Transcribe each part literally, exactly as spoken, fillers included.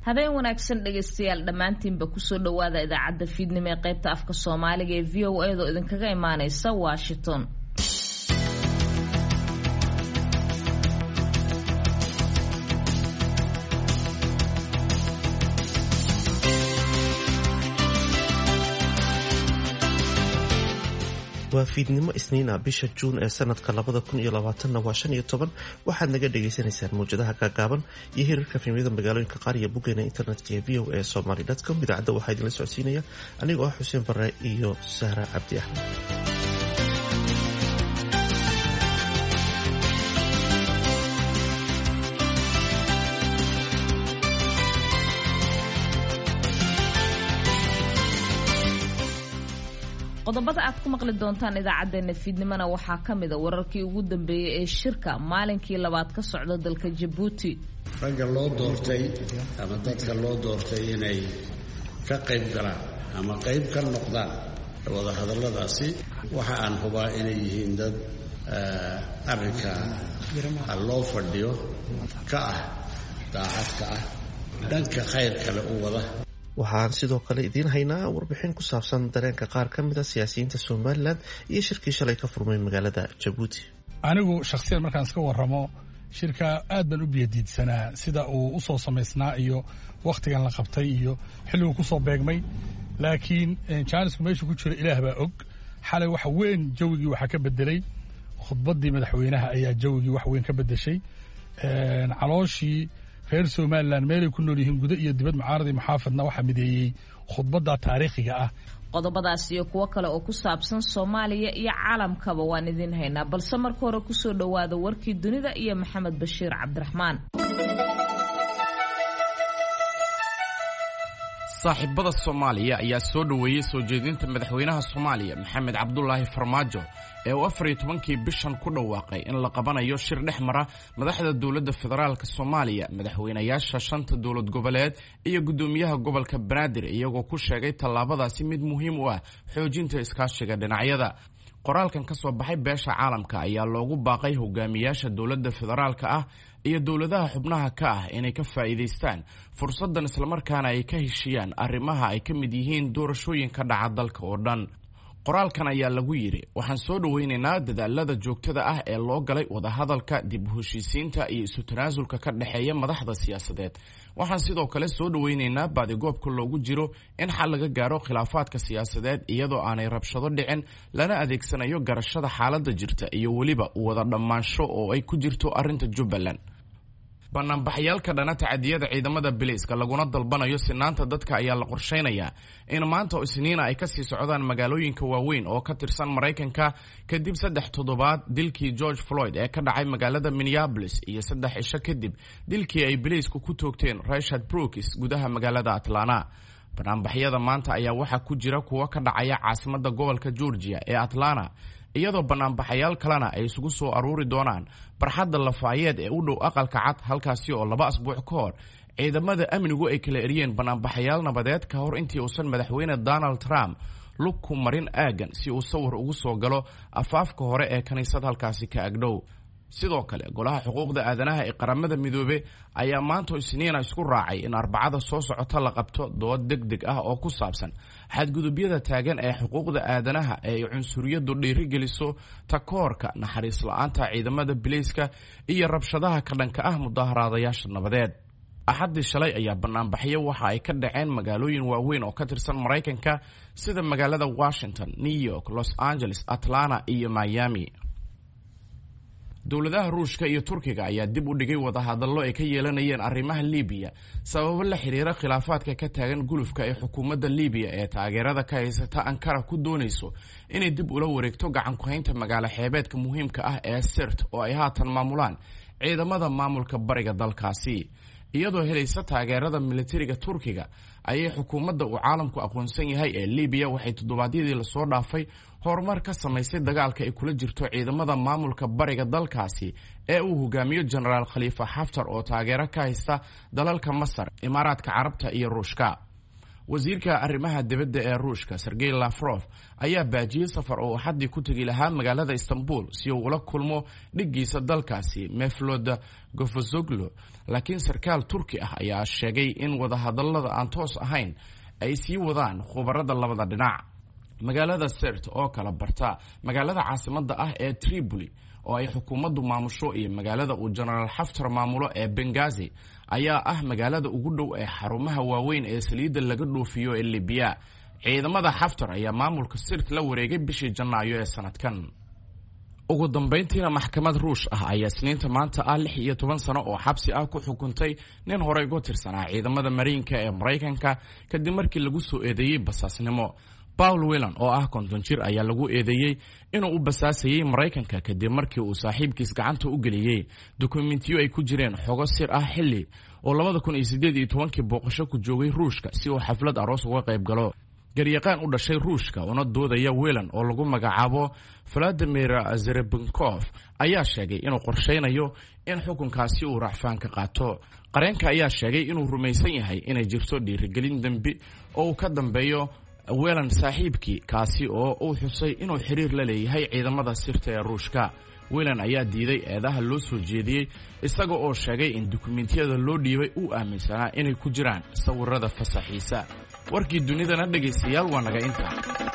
habeen wanaagsan dhageystayaal dhammaantiinba kusoo dhawaada idaacadda fiidnimo ee qaybta afka Soomaaliga ee V O A da idinkaga imaaneysa Washington. waa fiidnimo isniina bisha Juun ee sanadka labada kun iyo labaatan waa shan iyo toban waxaad naga dhageysanaysaan muujadaha gaagaaban iyo hirarka filimada magaalooyinka qaar iyo boggeena internetka ee v o a somali dot com. idaacadda waxaa idinla socodsiinaya anigoo ah Xuseen Barre iyo Sahra Cabdi Axmed. qodobada aad ku maqli doontaan idaacadeena fiidnimona waxaa kamid ah wararkii ugu dambeeyay ee shirka maalinkii labaad ka socda dalka Djibouti. ragga loo doortay ama dadka loo doortay inay ka qayb galaan ama qayb ka noqdaan wada hadalladaasi waxa aan hubaa inay yihiin dad arrinka loo fadhiyo ka ah daacad ka ah dhanka khayr kale u wada. waxaan sidoo kale idiin haynaa warbixin ku saabsan dareenka qaar ka mid a siyaasiyiinta Somaliland iyo shirkii shalay ka furmay magaalada Djibouti. anigu shakhsiyan markaan iska warramo shirka aad baan u biyadiidsanaa sida uu u soo samaysnaa iyo wakhtigan la qabtay iyo xilligu ku soo beegmay laakiin jaanisku meeshu ku jiro ilaah baa og. xalay waxa weyn jawigii waxa ka bedelay khudbaddii madaxweynaha ayaa jawigii wax weyn ka bedeshay. calooshii reer Somaliland meelay ku nool yihiin gudo iyo dibad mucaaradii muxaafadna waxa mideeyay khudbadda taariikhiga ah. qodobadaas iyo kuwa kale oo ku saabsan Soomaaliya iyo caalamkaba waan idin haynaa, balse marka hore ku soo dhawaada warkii dunida iyo Maxamed Bashiir Cabdiraxmaan. saaxiibada Soomaaliya ayaa soo dhaweeyay soo jeedinta madaxweynaha Soomaaliya Maxamed Cabdullaahi Farmaajo ee uu afar iyo tobankii bishan ku dhawaaqay in la qabanayo shir dhexmara madaxda dawladda federaalka Soomaaliya, madaxweynayaasha shanta dawlad goboleed iyo gudoomiyaha gobolka Banaadir, iyagoo ku sheegay tallaabadaasi mid muhiim u ah xoojinta iskaashiga dhinacyada. qoraalkan ka soo baxay beesha caalamka ayaa loogu baaqay hogaamiyaasha dawladda federaalka ah iyo dawladaha xubnaha ka ah inay ka faa'iideystaan fursaddan islamarkaana ay ka heshiyaan arrimaha ay ka mid yihiin doorashooyinka dhaca dalka oo dhan. qoraalkan ayaa lagu yidhi waxaan soo dhawaynaynaa dadaalada joogtada ah ee loo galay wadahadalka dib u heshiisiinta iyo isu tanaasulka ka dhexeeya madaxda siyaasadeed. waxaan sidoo kale soo dhawaynaynaa baadigoobka loogu jiro in xal laga gaaro khilaafaadka siyaasadeed iyadoo aanay rabshado dhicin, lana adeegsanayo garashada xaaladda jirta iyo weliba wada dhammaansho oo ay ku jirto arrinta Jubbaland. banaanbaxyaalka dhana tacadiyada ciidamada biliiska laguna dalbanayo sinaanta dadka ayaa la qorsheynayaa in maanta oo isniina ay ka sii socdaan magaalooyinka waaweyn oo ka tirsan Maraykanka kadib saddex toddobaad dilkii George Floyd ee ka dhacay magaalada Minneapolis iyo saddex cisho kadib dilkii ay biliisku ku toogteen Rayshard Brooks gudaha magaalada Atlanta. banaanbaxyada maanta ayaa waxaa ku jira kuwa ka dhacaya caasimadda gobolka Georgia ee Atlanta, iyadoo banaanbaxayaal kalena ay isugu soo aruuri doonaan barxadda Lafayette ee u dhow aqalka cad, halkaasi oo laba asbuuc ka hor ciidamada amnigu ay kala eriyeen banaanbaxayaal nabadeed ka hor intii uusan madaxweyne Donald Trump lug ku marin aagan si uu sawir ugu soo galo afaafka hore ee kaniisad halkaasi ka agdhow. sidoo kale golaha xuquuqda aadanaha ee qaramada midoobe ayaa maanta isniina isku raacay in arbacada soo socota la qabto dood degdeg ah oo ku saabsan xadgudubyada taagan ee xuquuqda aadanaha ee cunsuriyadu dhiirigeliso, takoorka, naxariis la'aanta ciidamada biliiska iyo rabshadaha ka dhanka ah mudaharaadayaasha nabadeed. axaddii shalay ayaa banaanbaxyo waxa ay ka dhaceen magaalooyin waaweyn oo ka tirsan Maraykanka sida magaalada Washington, New York, Los Angeles, Atlanta iyo Miami. dowladaha Ruushka iyo Turkiga ayaa dib u dhigay wadahadallo ay ka yeelanayeen arrimaha Liibiya sababo la xiriira khilaafaadka ka taagan gulufka ee xukuumadda Liibiya ee taageerada ka haysata Ankara ku doonayso inay dib ula wareegto gacan ku haynta magaalo xeebeedka muhiimka ah ee Sirte oo ay haatan maamulaan ciidamada maamulka bariga dalkaasi. iyadoo helaysa taageerada militariga Turkiga ayay xukuumadda uu caalamku aqoonsan yahay ee Liibiya waxay toddobaadyadii la soo dhaafay horumar ka samaysay dagaalka ay kula jirto ciidamada maamulka bariga dalkaasi ee uu hogaamiyo Generaal Khalifa Haftar oo taageero ka haysta dalalka Masar, Imaaraadka Carabta iyo Ruushka. wasiirka arrimaha dibadda ee ruushka Sergey Lavrov ayaa baajiyay safar oo xaddi ku tagi lahaa magaalada Istanbul si uu ula kulmo dhigiisa dalkaasi Mevlut Cavusoglu, laakiin sarkaal Turki ah ayaa sheegay in wadahadallada aan toos ahayn ay sii wadaan khubarada labada dhinac. magaalada Sirte oo kala barta magaalada caasimadda ah ee Tripoli oo ay xukuumaddu maamusho iyo magaalada uu General Haftar maamulo ee Benghazi ayaa ah magaalada ugu dhow ee xarumaha waaweyn ee saliidda laga dhoofiyo ee Libiya. ciidamada Haftar ayaa maamulka Sirte la wareegay bishii Janaayo ee sanadkan. ugu dambeyntiina maxkamad ruush ah ayaa Isniinta maanta ah lix iyo toban sano oo xabsi ah ku xukuntay nin horey uga tirsanaa ciidamada Mareykanka ee Mareykanka kadib markii lagu soo eedeeyay basaasnimo. Paul Whelan oo ah konton jir ayaa lagu eedeeyay inuu u basaasayay Mareykanka kadib markii uu saaxiibkiis gacanta u geliyay dokumentiyo ay ku jireen xogo sir ah xilli oo laba kun iyo siddeed iyo toban booqasho ku joogay Ruushka si uu xaflad aroos uga qayb galo. garyaqaan u dhashay Ruushka una doodaya Whelan oo lagu magacaabo Vladimir Zerebenkov ayaa sheegay inuu qorsheynayo in xukunkaasi uu racfaan ka qaato. qareenka ayaa sheegay inuu rumaysan yahay inay jirto dhiirigelin dambi oo uu ka dambeeyo Whelan saaxiibkii kaasi oo uu xusay inuu xiriir la leeyahay ciidamada sirta ee Ruushka. Whelan ayaa diiday eedaha loo soo jeediyay isaga oo sheegay in dokumentiyada loo dhiibay uu aaminsanaa inay ku jiraan sawirada fasaxiisa. warkii dunidana dhageystayaal waa naga inta.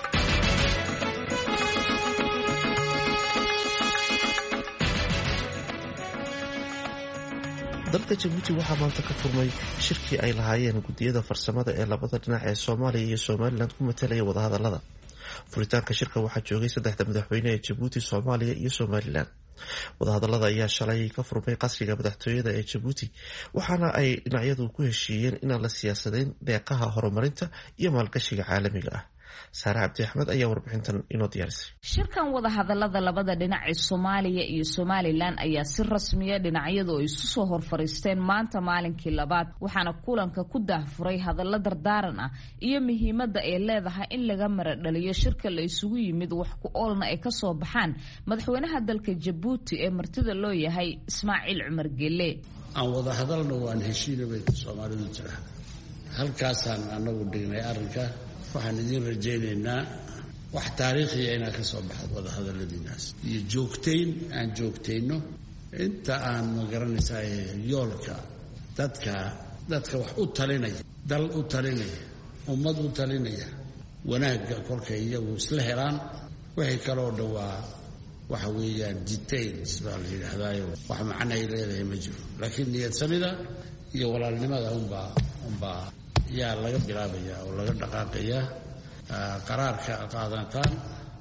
dalka Jabuuti waxaa maanta ka furmay shirkii ay lahaayeen gudiyada farsamada ee labada dhinac ee Soomaaliya iyo Somaliland ku matalaya wadahadalada. furitaanka shirka waxaa joogay saddexda madaxweyne ee Jabuuti, Soomaaliya iyo Somaliland. wadahadalada ayaa shalay ka furmay qasriga madaxtooyada ee Jabuuti waxaana ay dhinacyadu ku heshiiyeen inaan la siyaasadeyn deeqaha horumarinta iyo maalgashiga caalamiga ah. Saara Cabdi Axmed ayaa warbixintan inoo diyaarisay. shirkan wadahadalada labada dhinac ee Soomaaliya iyo Somaliland ayaa si rasmiya dhinacyadu ay isu soo horfariisteen maanta maalinkii labaad, waxaana kulanka ku daahfuray hadallo dardaaran ah iyo muhiimadda ay leedahay in laga maradhaliyo shirka la isugu yimid wax ku oolna ay ka soo baxaan madaxweynaha dalka Jabuuti ee martida loo yahay Ismaaciil Cumar Gelle. aan wadahadalno waan heshiinay Soomaalidu jira halkaasaan anagu dhignay arrinka. waxaan idin rajaynaynaa wax taariikhiya inaa ka soo baxdo wadahadaladiinaas iyo joogtayn aan joogtayno inta aan magaranaysaa yoolka dadka dadka wax u talinaya, dal u talinaya, ummad u talinaya, wanaagga kolkay iyagu isla helaan. wixii kaloo dhawaa waxa weeyaan details baa la yidhaahdaayo wax macno ay leedahay ma jiro, laakiin niyad samida iyo walaalnimada unbaa unbaa yaa laga bilaabaya oo laga dhaqaaqaya. qaraarka qaadataan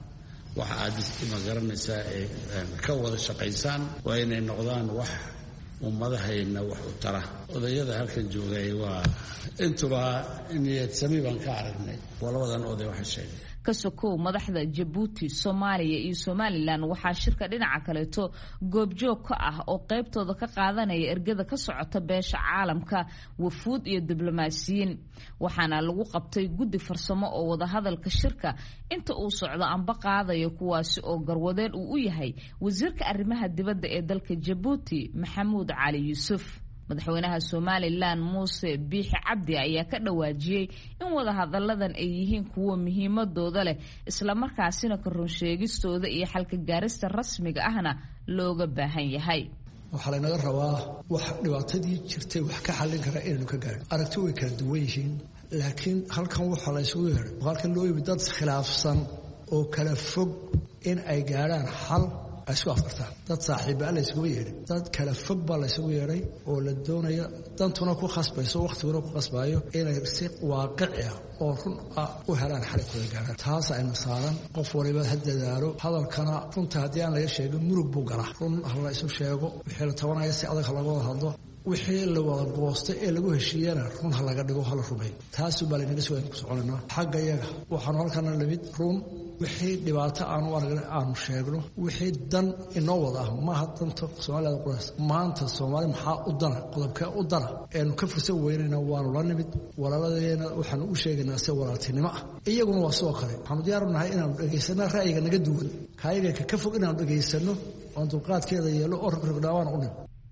waxa aad ma garanaysaa ee ka wada shaqaysaan waa inay noqdaan wax ummadahayna wax u tara. odayada halkan joogay waa intuba niyad sami baan ka aragnay walabadan oday waxa sheegay kasokow madaxda Jabuuti, Soomaaliya iyo Somaliland waxaa shirka dhinaca kaleeto goobjoog ka ah oo qaybtooda ka qaadanaya ergada ka socota beesha caalamka, wafuud iyo diblomaasiyiin. waxaana lagu qabtay guddi farsamo oo wada hadalka shirka inta uu socdo anba qaadaya, kuwaasi oo garwadeen uu u yahay wasiirka arrimaha dibadda ee dalka Jabuuti Maxamuud Cali Yuusuf. madaxweynaha Somaliland Muuse Biixi Cabdi ayaa ka dhawaajiyay in wadahadaladan ay yihiin kuwo muhiimadooda leh isla markaasina ka run sheegistooda iyo xalka gaarista rasmiga ahna looga baahan yahay. waxaa laynaga rabaa wax dhibaatadii jirtay wax ka xallin kara inaynu ka gaadho. aragti way kala duwan yihiin, laakiin halkan waxaa la isugu yeedhay halkan loo yimid dad khilaafsan oo kala fog in ay gaadhaan xal ay isku afkartaan. dad saaxiibbaa la isugu yeedhay, dad kala fog baa la isugu yeedhay oo la doonaya dantuna ku khasbayso wakhtiguna ku khasbayo inay si waaqici ah oo run ah u helaan xal ay kula gaadhaan. taas ayna saaran qof waliba ha dadaalo. hadalkana runta haddii aan laga sheegin murug buu galaa. run ha la isu sheego, wixii la tabanaya si adag ha laga wada hadlo, wixii la wada goostay ee lagu heshiiyana run ha laga dhigo, ha la rumeeyo. taasubaa laynaga soo ku soconanaa xagga iyaga. waxaanu halkana lamid run wixii dhibaato aanu aragna aanu sheegno, wixii dan inoo wada ah maaha danta Soomaalida quraas. maanta Soomaali maxaa u dana, qodobkee u dana eenu ka fursan weynayna waanu la nimid. walaaladeena waxaanu u sheegaynaa si walaaltinimo ah, iyaguna waa sidoo kale. waxaanu diyaar u nahay inaanu dhegaysano ra'yiga naga duwan, kaayaga ka fog inaanu dhegaysano oon dulqaadkeeda yeelo oo rogrogdhaawaan u nim.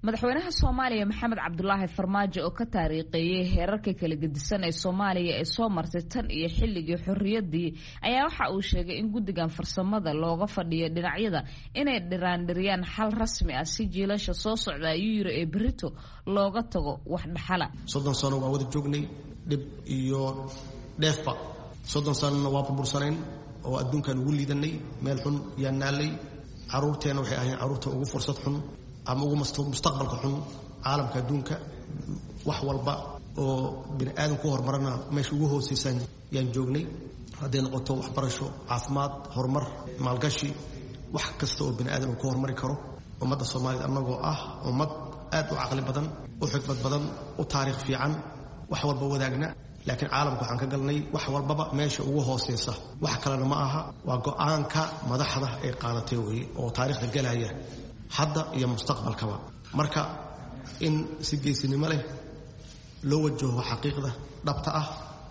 madaxweynaha Soomaaliya Maxamed Cabdullaahi Farmaajo oo ka taariiqeeyay heerarka kala gedisan ee Soomaaliya ee soo martay tan iyo xilligii xorriyadii ayaa waxa uu sheegay in guddigan farsamada looga fadhiyo dhinacyada inay dhiraandhiriyaan xal rasmi ah si jiilasha soo socda ayuu yiri ee berito looga tago wax dhaxala. soddon sano waa wada joognay dib iyo dheefba soddon sano waa burbursaneen oo adduunkan ugu liidanay meel xun yaan naalay caruurteena waxay ahayn caruurta ugu fursad xun ama ugu mustaqbalka xun caalamka adduunka wax walba oo bini aadan ku horumarana meesha ugu hooseysan yaan joognay hadday noqoto waxbarasho caafimaad horumar maalgashi wax kasta oo bini aadan uu ku horumari karo ummadda Soomaaliyeed annagoo ah ummad aad u caqli badan u xikmad badan u taariikh fiican wax walba wadaagna laakiin caalamku waxaan ka galnay wax walbaba meesha ugu hooseysa wax kalena ma aha waa go'aanka madaxda ay qaadatay weeye oo taariikhda galaya hadda iyo mustaqbalkaba marka in si geesinimo leh loo wajaho xaqiiqda dhabta ah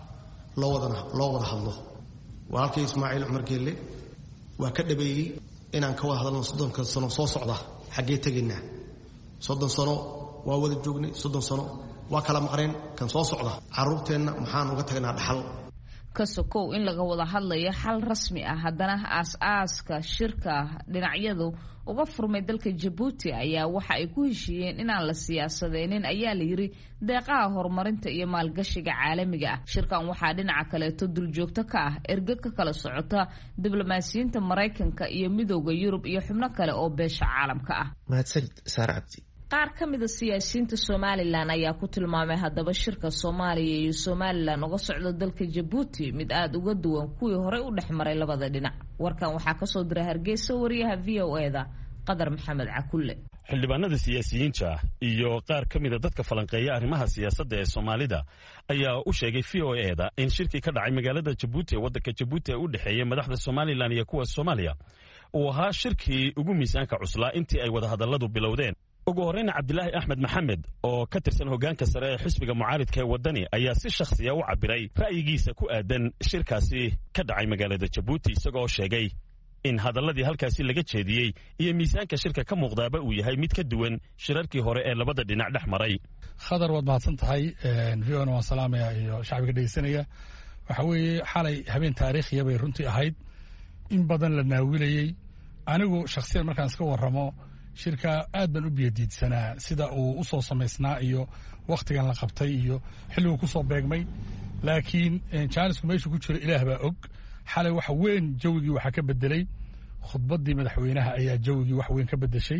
loo wadana loo wada hadlo walaalkay Ismaaciil Cumar Geelle waa ka dhabeeyay inaan ka wada hadalno soddon sano soo socda xagee tageynaa soddon sano waa wada joognay soddon sano waa kala maqreen kan soo socda caruurteena maxaan uga tagnaa dhaxal kasokow in laga wada hadlayo xal rasmi ah haddana aas-aaska shirka dhinacyadu uga furmay dalka Djibouti ayaa waxa ay ku heshiiyeen inaan la siyaasadeynin ayaa la yiri deeqaha horumarinta iyo maalgashiga caalamiga ah shirkan waxaa dhinaca kale to dul joogto ka ah erga ka kala socota diblomaasiyiinta Mareykanka iyo midowga Yurub iyo xubno kale oo beesha caalamka ah mahadsanid Saar Cabdi qaar ka mid ah siyaasiyiinta Somaliland ayaa ku tilmaamay haddaba shirka Soomaaliya iyo Somaliland uga socdo dalka Djibouti mid aad uga duwan kuwii hore u dhexmaray labada dhinac warkan waxaa ka soo diray Hargeysa wariyaha V O A da Qadar Maxamed Cakulle xildhibaanada siyaasiyiinta iyo qaar ka mid ah dadka falanqeeya arrimaha siyaasadda ee Soomaalida ayaa u sheegay V O A da in shirkii ka dhacay magaalada Djibouti waddanka Djibouti ee u dhaxeeyay madaxda Somaliland iyo kuwa Soomaaliya uu ahaa shirkii ugu miisaanka cuslaa intii ay wada hadalladu bilowdeen ugu horreyn Cabdilaahi Axmed Maxamed oo ka tirsan hoggaanka sare ee xisbiga mucaaridka ee waddani ayaa si shakhsiya u cabiray ra'yigiisa ku aadan shirkaasi ka dhacay magaalada Djibouti isagoo sheegay in hadalladii halkaasi laga jeediyey iyo miisaanka shirka ka muuqdaaba uu yahay mid ka duwan shirarkii hore ee labada dhinac dhex maray. Khadar waad mahadsan tahay V O A waan salaamaya iyo shacbiga dhegeysanaya waxa weeye xalay habeen taariikhiya bay runtii ahayd in badan la naawilayay anigu shakhsiyan markaan iska warramo shirka aad baan u biyadiidsanaa sida uu u soo samaysnaa iyo wakhtigan la qabtay iyo xilligu ku soo beegmay laakiin jaanisku meeshu ku jiro ilaah baa og xalay wax weyn jawigii waxaa ka bedelay khudbaddii madaxweynaha ayaa jawigii wax weyn ka bedeshay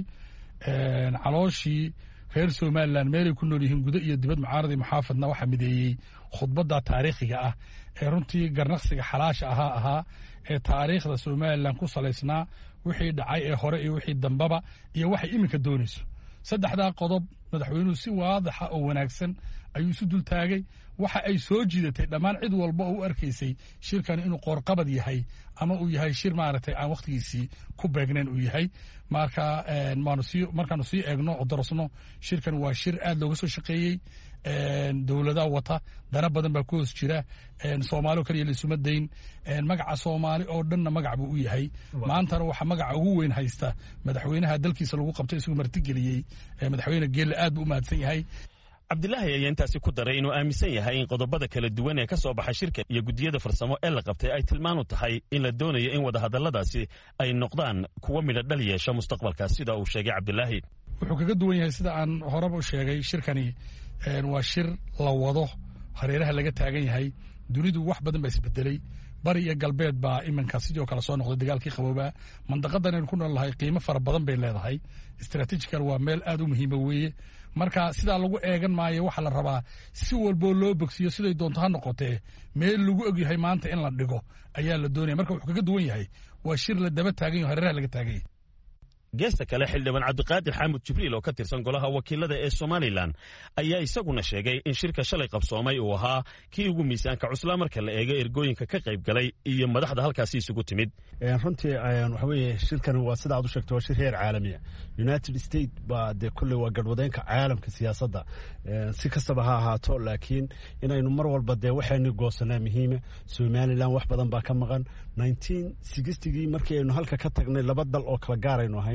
calooshii reer Somaliland meelay ku nool yihiin gudo iyo dibad mucaaradii muxaafadna waxaa mideeyey khudbadda taariikhiga ah ee runtii garnaqsiga xalaasha ahaa ahaa ee taariikhda Somaliland ku salaysnaa wixii dhacay ee hore iyo wixii dambaba iyo waxay iminka doonayso saddexdaa qodob madaxweynuhu si waadax ah oo wanaagsan ayuu isu dul taagay waxa ay soo jiidatay dhammaan cid walba oo u arkaysay shirkan inuu qoorqabad yahay ama uu yahay shir maaragtay aan wakhtigiisii ku beegnayn uu yahay marka maanu sii markaanu sii eegno oo darasno shirkan waa shir aad looga soo shaqeeyey dowladaha wata dana badan baa ku hoos jira Soomaali kaliya lisuma dayn magaca Soomaali oo dhanna magac buu u yahay maantana waxa magaca ugu weyn haysta madaxweynaha dalkiisa lagu qabtay isagoo martigeliyay madaxweyne Geelle aad buu u mahadsan yahay. Cabdilaahi ayaa intaasi ku daray inuu aaminsan yahay in qodobada kala duwan ee ka soo baxay shirka iyo gudiyada farsamo ee la qabtay ay tilmaan u tahay in la doonayo in wada hadalladaasi ay noqdaan kuwa midho dhal yeesha mustaqbalka sida uu sheegay Cabdilaahi wuxuu kaga duwan yahay sida aan horeba u sheegay shirkani waa shir la wado hareeraha laga taagan yahay dunidu wax badan baa isbedelay bari iyo galbeed baa iminka sidoo kale soo noqday dagaalkii qabooba mandaqadan ay ku noolahay qiimo fara badan bay leedahay strategical waa meel aad u muhiim weeye marka sida lagu eegan maayo waxa la rabaa si walba loo bogsiyo siday doonto ha noqotee meel lagu og yahay maanta in la dhigo ayaa la doonaya marka wuxuu kaga duwan yahay waa shir la daba taagan yahay hareeraha laga taagan yahay geesta kale xildhibaan Cabdiqaadir Xamuud Jibriil oo ka tirsan golaha wakiilada ee Somaliland ayaa isaguna sheegay in shirka shalay qabsoomay uu ahaa kii ugu miisaanka cuslaa marka la eego ergooyinka ka qayb galay iyo madaxda halkaasi isugu timid runtii waxa weeye shirkan waa sida aad u sheegtay waa shir heer caalami ah United States baa de kulli waa gadwadeenka caalamka siyaasadda si kastaba ha ahaato laakiin inaynu mar walba de waxaynu goosanaa muhiima Somaliland wax badan baa ka maqan nineteen sixty-gii markii aynu halka ka tagnay laba dal oo kala gaarayno ahayn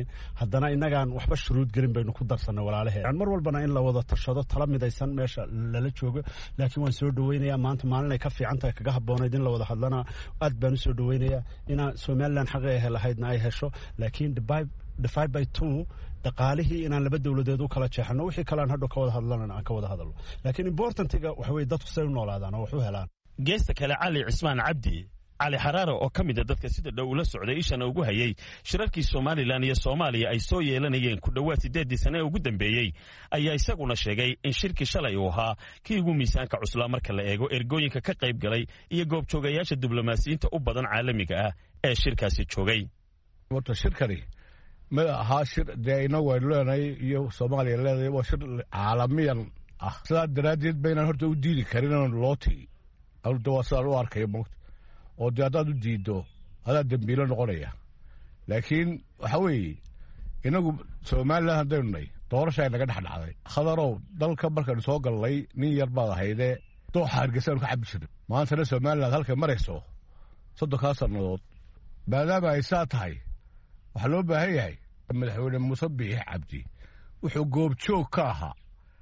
haddana innagaan waxba shuruud gelin baynu ku darsanay walaalaheen mar walbana in la wada tashado tala midaysan meesha lala joogo laakiin waan soo dhaweynayaa maanta maalin ay ka fiican tahay kaga habboonayd in la wada hadlana aad baan u soo dhaweynayaa inaan somaliland xaqi ay lahaydna ay hesho laakiin divide by two dhaqaalihii inaan laba dowladeed u kala jeexano wixii kale aan hadhow ka wada hadlana aan ka wada hadalno laakiin importantiga waxa weeye dadku say u noolaadaan oo wax u helaan geesta kale cali cismaan cabdi cali xaraare oo ka mid a dadka sida dhow ula socday ishana ugu hayay shirarkii somalilan iyo soomaaliya ay soo yeelanayeen ku dhowaad siddeeddii sane ee ugu dambeeyey ayaa isaguna sheegay in shirkii shalay uu ahaa kii ugu miisaanka cuslaa marka la eego ergooyinka ka qayb galay iyo goobjoogayaasha diblomaasiyiinta u badan caalamiga ah ee shirkaasi joogay horta shirkani ma ahaa shir dee inagu aynu leenahay iyo soomaaliya leedahay waa shir caalamiyan ah sidaa daraaddeed baynaan horta u diidi karin inaan loo tigi awda waa sidaan u arkaya moogta oo dee haddaad u diiddo adaa dembiilo noqonaya laakiin waxa weeye inagu somalilan haddaynu nay doorasha ay naga dhex dhacday khadarow dalka markaynu soo gallay nin yar baad ahaydee dooxa hargeysa aynu ka cabbi jirnay maantana somaliland halkay marayso soddonkaa sannadood maadaama ay saa tahay waxaa loo baahan yahay madaxweyne muuse biixi cabdi wuxuu goobjoog ka ahaa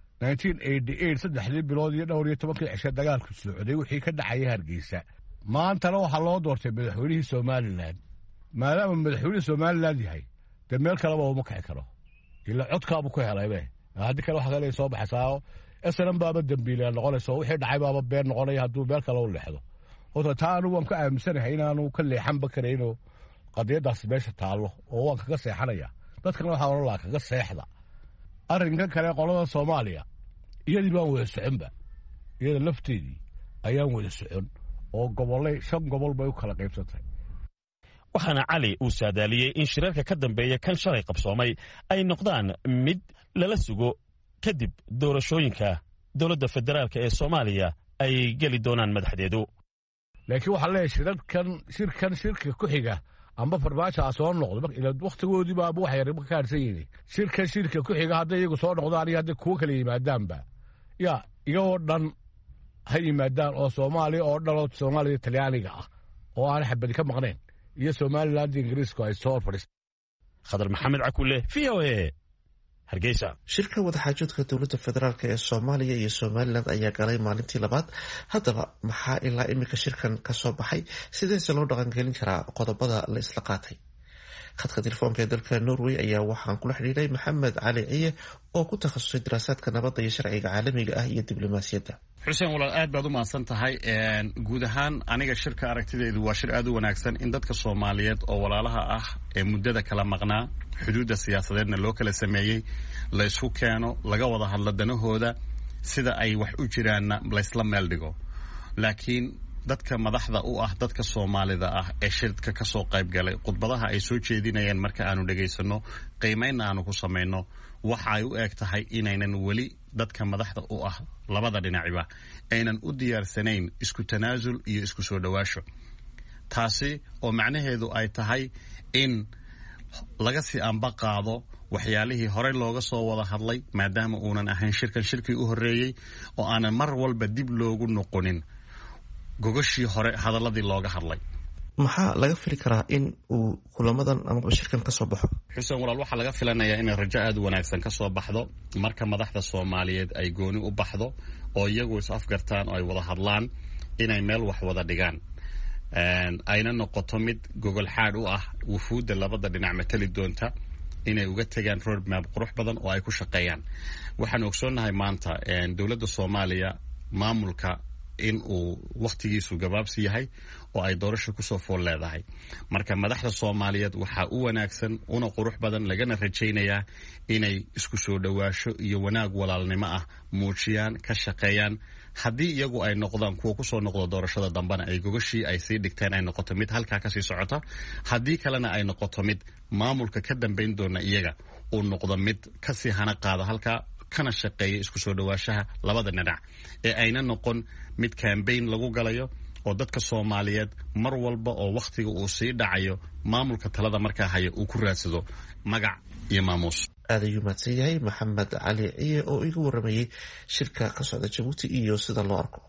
saddexdii bilood iyo dhowr iyo tobankii cishe dagaalku socday wixii ka dhacaya hargeysa maantana waxaa loo doortay madaxweynihii somalilan maadaama madaxweynihii somalilan yahay dee meel kaleba uma kici karo ila codkaabu ku helaybe haddii kale waxa kale soo baxaysaa snm baaba dembiilaa noqonayso wixii dhacay baaba been noqonaya hadduu meel kale u leexdo horta taa anigu waan ka aaminsanahay inaanu ka leexanba karayno qadiyadaas meesha taallo oo waan kaga seexanaya dadkana waxaa ohan lahaa kaga seexda arrinkan kale qolada soomaaliya iyadii baan wada soconba iyada lafteedii ayaan wada socon oo gobolay shan gobol bay u kala qaybsantay waxaana cali uu saadaaliyey in shirarka ka dambeeya kan shalay qabsoomay ay noqdaan mid lala sugo kadib doorashooyinka dowladda federaalka ee soomaaliya ay geli doonaan madaxdeedu laakiin waxaa leeyahay shirarkan shirkan shirka ku xiga amba farmaajo a soo noqdo wakhtigoodii baaba wax yar ka harsan yihiin shirkan shirka ku xiga hadday iyagu soo noqdaan iyo hadday kuwo kala yimaadaanba yaa iyagoo dhan ha yimaadaan oo soomaaliya oo dhan oo soomaaliya talyaaniga ah oo aan xabadi ka maqnayn iyo somaliland ingiriisku ay soo fadhiista khadar maxamed cakulle v o a hargeysa shirka wadaxaajoodka dowladda federaalk ee soomaaliya iyo somalilan ayaa galay maalintii labaad haddaba maxaa ilaa iminka shirkan ka soo baxay sideese loo dhaqangelin karaa qodobada la isla qaatay khadka telefoonka ee dalka norway ayaa waxaan kula xidhiiray maxamed cali ciye oo ku takhasusay daraasaadka nabadda iyo sharciga caalamiga ah iyo diblomaasiyadda. xuseen walaal aad baad u mahadsan tahay. guud ahaan aniga shirka aragtideedu waa shir aad u wanaagsan in dadka Soomaaliyeed oo walaalaha ah ee muddada kala maqnaa xuduudda siyaasadeedna loo kala sameeyey la isku keeno laga wada hadlo danahooda sida ay wax u jiraanna la isla meel dhigo. laakiin dadka madaxda u ah dadka Soomaalida ah ee shirka ka soo qayb galay khudbadaha ay soo jeedinayaan marka aanu dhageysano qiimeyn aanu ku sameeyno waxa ay u eg tahay inaynan weli dadka madaxda u ah labada dhinacba aynan u diyaarsanayn isku tanaasul iyo isku soo dhawaasho. taasi oo macnaheedu ay tahay in laga sii amba qaado waxyaalihii hore looga soo wada hadlay maadaama uunan ahayn shirkan shirkii u horeeyay oo aanan mar walba dib loogu noqonin gogashii hore hadaladii looga hadlay. maxaa laga fili karaa in uu kulamadan ama shirkan ka soo baxo? xuseen walaal waxaa laga filanayaa inay rajo aad u wanaagsan ka soo baxdo marka madaxda Soomaaliyeed ay gooni u baxdo oo iyagu is afgartaan oo ay wada hadlaan inay meel wax wada dhigaan ayna noqoto mid gogol xaad u ah wufuudda labada dhinac matali doonta inay uga tagaan road map qurux badan oo ay ku shaqeeyaan. waxaan ogsoonahay maanta dowladda Soomaaliya maamulka in uu waqtigiisu gabaabsi yahay oo ay doorasho ku soo fool leedahay. marka madaxda Soomaaliyeed waxa u wanaagsan una qurux badan lagana rajaynayaa inay isku soo dhawaasho iyo wanaag walaalnimo ah muujiyaan ka shaqeeyaan haddii iyagu ay noqdaan kuwa ku soo noqdo doorashada dambana ay gogashii ay sii dhigteen ay noqoto mid halkaa ka sii socota haddii kalena ay noqoto mid maamulka ka dambayn doona iyaga uu noqdo mid ka sii hana qaada halkaa kana shaqeeya isku soo dhawaashaha labada dhinac ee ayna noqon mid campaign lagu galayo oo dadka Soomaaliyeed mar walba oo waqtiga uu sii dhacayo maamulka talada markaa haya uu ku raadsado magac iyo maamuus. aad ayuu mahadsan yahay maxamed cali ciye oo iga waramayay shirka ka socda Jabuuti iyo sida loo arko.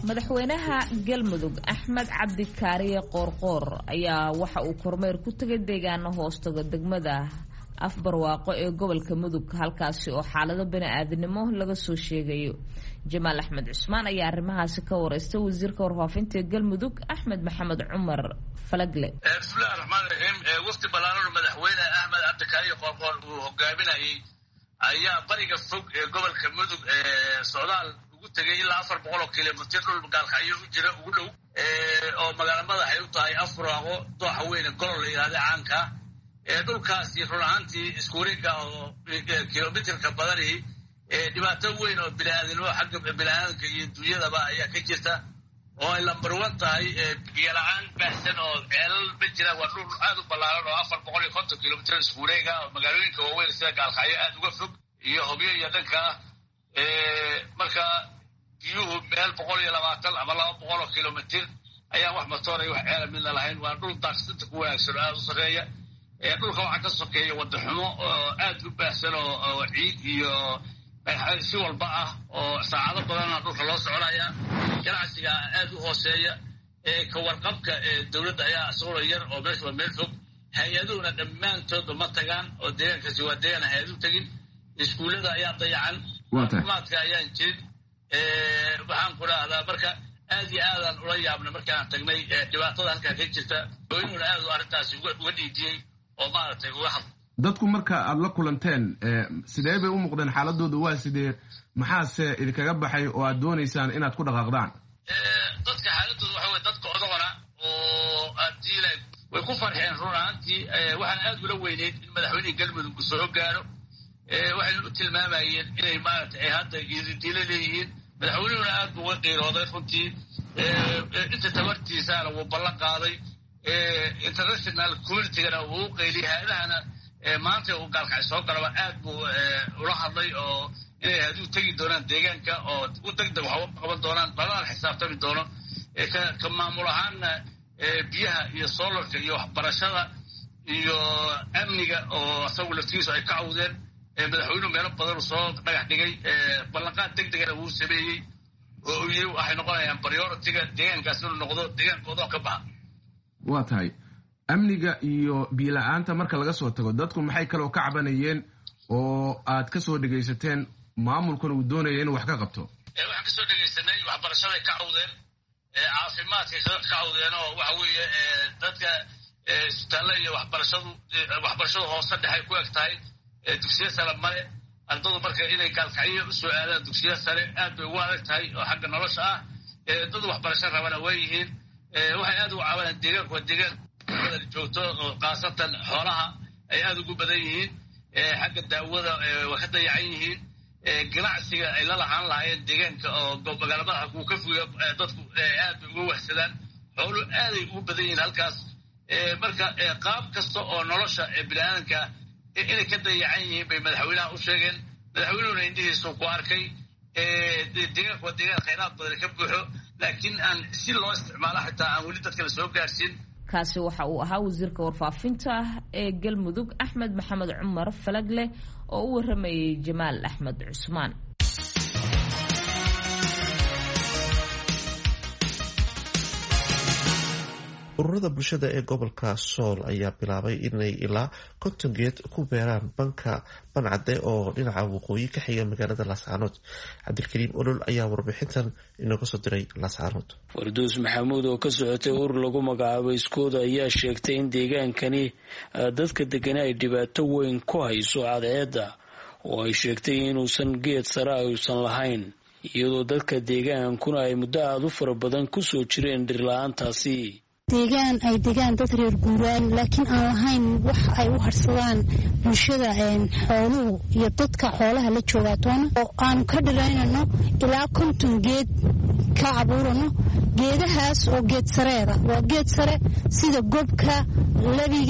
madaxweynaha galmudug axmed cabdi kaariye qoorqoor ayaa waxa uu kormeer ku tagay deegaano hoostaga degmada afbarwaaqo ee gobolka mudug halkaasi oo xaalado bini'aadanimo laga soo sheegayo jamaal axmed cusmaan ayaa arrimahaasi ka wareystay wasiirka warfaafinta galmudug axmed maxamed cumar falagle. bismillahi raxmaani raxiim wafdi ballaaran madaxweyne axmed cabdi kaariye qoorqoor uu hogaaminayay ayaa bariga fog ee gobolka mudug ee socdaal ugu tegay ilaa afar boqol oo kilomitir dhul gaalkacyo u jira ugu dhow oo magaala madaxay u tahay afbarwaaqo dooxa weyne golol la yidhahda caanka ee dhulkaasi run ahaantii isku wareega oo kilomitirka badani dhibaato weyn oo bini'aadanimo xagga bini'aadanka iyo dunyadaba ayaa ka jirta oo ay lambar wan tahay biyo la-aan baahsan oo ceelal ma jira waa dhul aad u ballaaran oo afar boqol iyo konton kilomitir isku wareega oo magaalooyinka waaweyn sida gaalkacyo aad uga fog iyo hobyo iyo dhanka marka biyuhu meel boqol iyo labaatan ama laba boqol oo kilomitir ayaan wax matooray wax ceela midna lahayn waa dhul daaqsinta ku wanaagsan oo aad u sarreeya dhulka waxaa ka sokeeya wadaxumo oo aad u baahsan oo ciid iyo si walba ah oo saacado badana dhulka loo soconaya ganacsiga aad u hooseeya ka warqabka dowladda ayaa isagoo yar oo meesha waa meel fog hay-aduhuna dhammaantoodba ma tagaan oo deegaankaasi waa deegaan hay-adu tegin iskuullada ayaa dayacan caafimaadka ayaan jirin waxaan ku dhahdaa marka aad iyo aadaan ula yaabna markaan tagnay dhibaatada halkaa ka jirta hooynuuna aad u arrintaasi uga dhiidiyey oo maaragtay uga hadla dadku marka aad la kulanteen sidee bay u muuqdeen xaaladooda waa sidee maxaase idinkaga baxay oo aad doonaysaan inaad ku dhaqaaqdaan dadka xaaladooda waxa weye dadka odagona oo aaddiila way ku farxeen run ahaantii waxaan aad ula weyneyd in madaxweynihii galmudug uu soo gaaro waxayna u tilmaamayeen inay maaragtay hadda ididiilo leeyihiin madaxweynuhuna aad buu uga qiirooday runtii inta tabartiisaana wuu ballan qaaday international communitygana wuu u qayliyay hay-adahana maanta uu gaalkacay soo galaba aad buu ula hadlay oo inay haduu tegi doonaan deegaanka oo u degdeg waxba qaban doonaan badanaan xisaabtami doono ka maamul ahaanna biyaha iyo solarka iyo waxbarashada iyo amniga oo isagu laftigiisu ay ka cawdeen madaxweynuhu meelo badan uu soo dhagax dhigay ballanqaad deg degana wuu sameeyey oo uu yiri waxay noqonayaan prioritiga deegaankaas inuu noqdo deegaankooda ka baxa. waa tahay amniga iyo biyo-la-aanta marka laga soo tago dadku maxay kaloo ka cabanayeen oo aad ka soo dhegaysateen maamulkuna uu doonaya inuu wax ka qabto? waxaan ka soo dhegaysanay waxbarashaday ka cawdeen caafimaadkay ka cawdeen oo waxa weeye dadka isbitaalla iyo waxbarashadu waxbarashadu hoose dhexay ku eg tahay dugsiya sare male ardadu marka inay gaalkacyo usoo aadaan dugsiya sare aad bay ugu adag tahay oo xagga nolosha ah dad waxbarasho rabana waa yihiin waxay aad ugu cabanaan deegaanku waa deegaan joogto oo khaasatan xoolaha ay aad ugu badan yihiin xagga daawada waa ka dayacan yihiin ganacsiga ay la lahaan lahaayeen deegaanka oo magaala madaxa kuu ka fuyo dadku aad bay uga wahsadaan xoolu aaday ugu badan yihiin halkaas marka qaab kasta oo nolosha bini'aadanka inay ka dayacan yihiin bay madaxweynaha u sheegeen madaxweynuhuna indhihiisu ku arkay deegaanku waa deegaan khayraad badan ka buuxo laakiin aan si loo isticmaalo xitaa aan weli dadka la soo gaarsiin. kaasi waxa uu ahaa wasiirka warfaafinta ee galmudug axmed maxamed cumar falagle oo u waramayay jamaal axmed cusmaan. ururada bulshada ee gobolka sool ayaa bilaabay inay ilaa konton geed ku beeraan banka bancade oo dhinaca waqooyi ka xiga magaalada laascaanood. cabdilkariim olol ayaa warbixintan inooga soo diray laascaanood. farduus maxamuud oo ka socotay urur lagu magacaabo iskooda ayaa sheegtay in deegaankani dadka degana ay dhibaato weyn ku hayso cadceedda oo ay sheegtay inuusan geed sare ayuusan lahayn iyadoo dadka deegaankuna ay muddo aada u fara badan kusoo jireen dhirla-aantaasi. deegaan ay degaan dad reer guuraan laakiin aan lahayn wax ay u harsadaan bulshada xooluhu iyo dadka xoolaha la joogaatoona oo aanu ka dhiraynano ilaa konton geed ka abuurano. geedahaas oo geed sareeda waa geed sare sida gobka labiga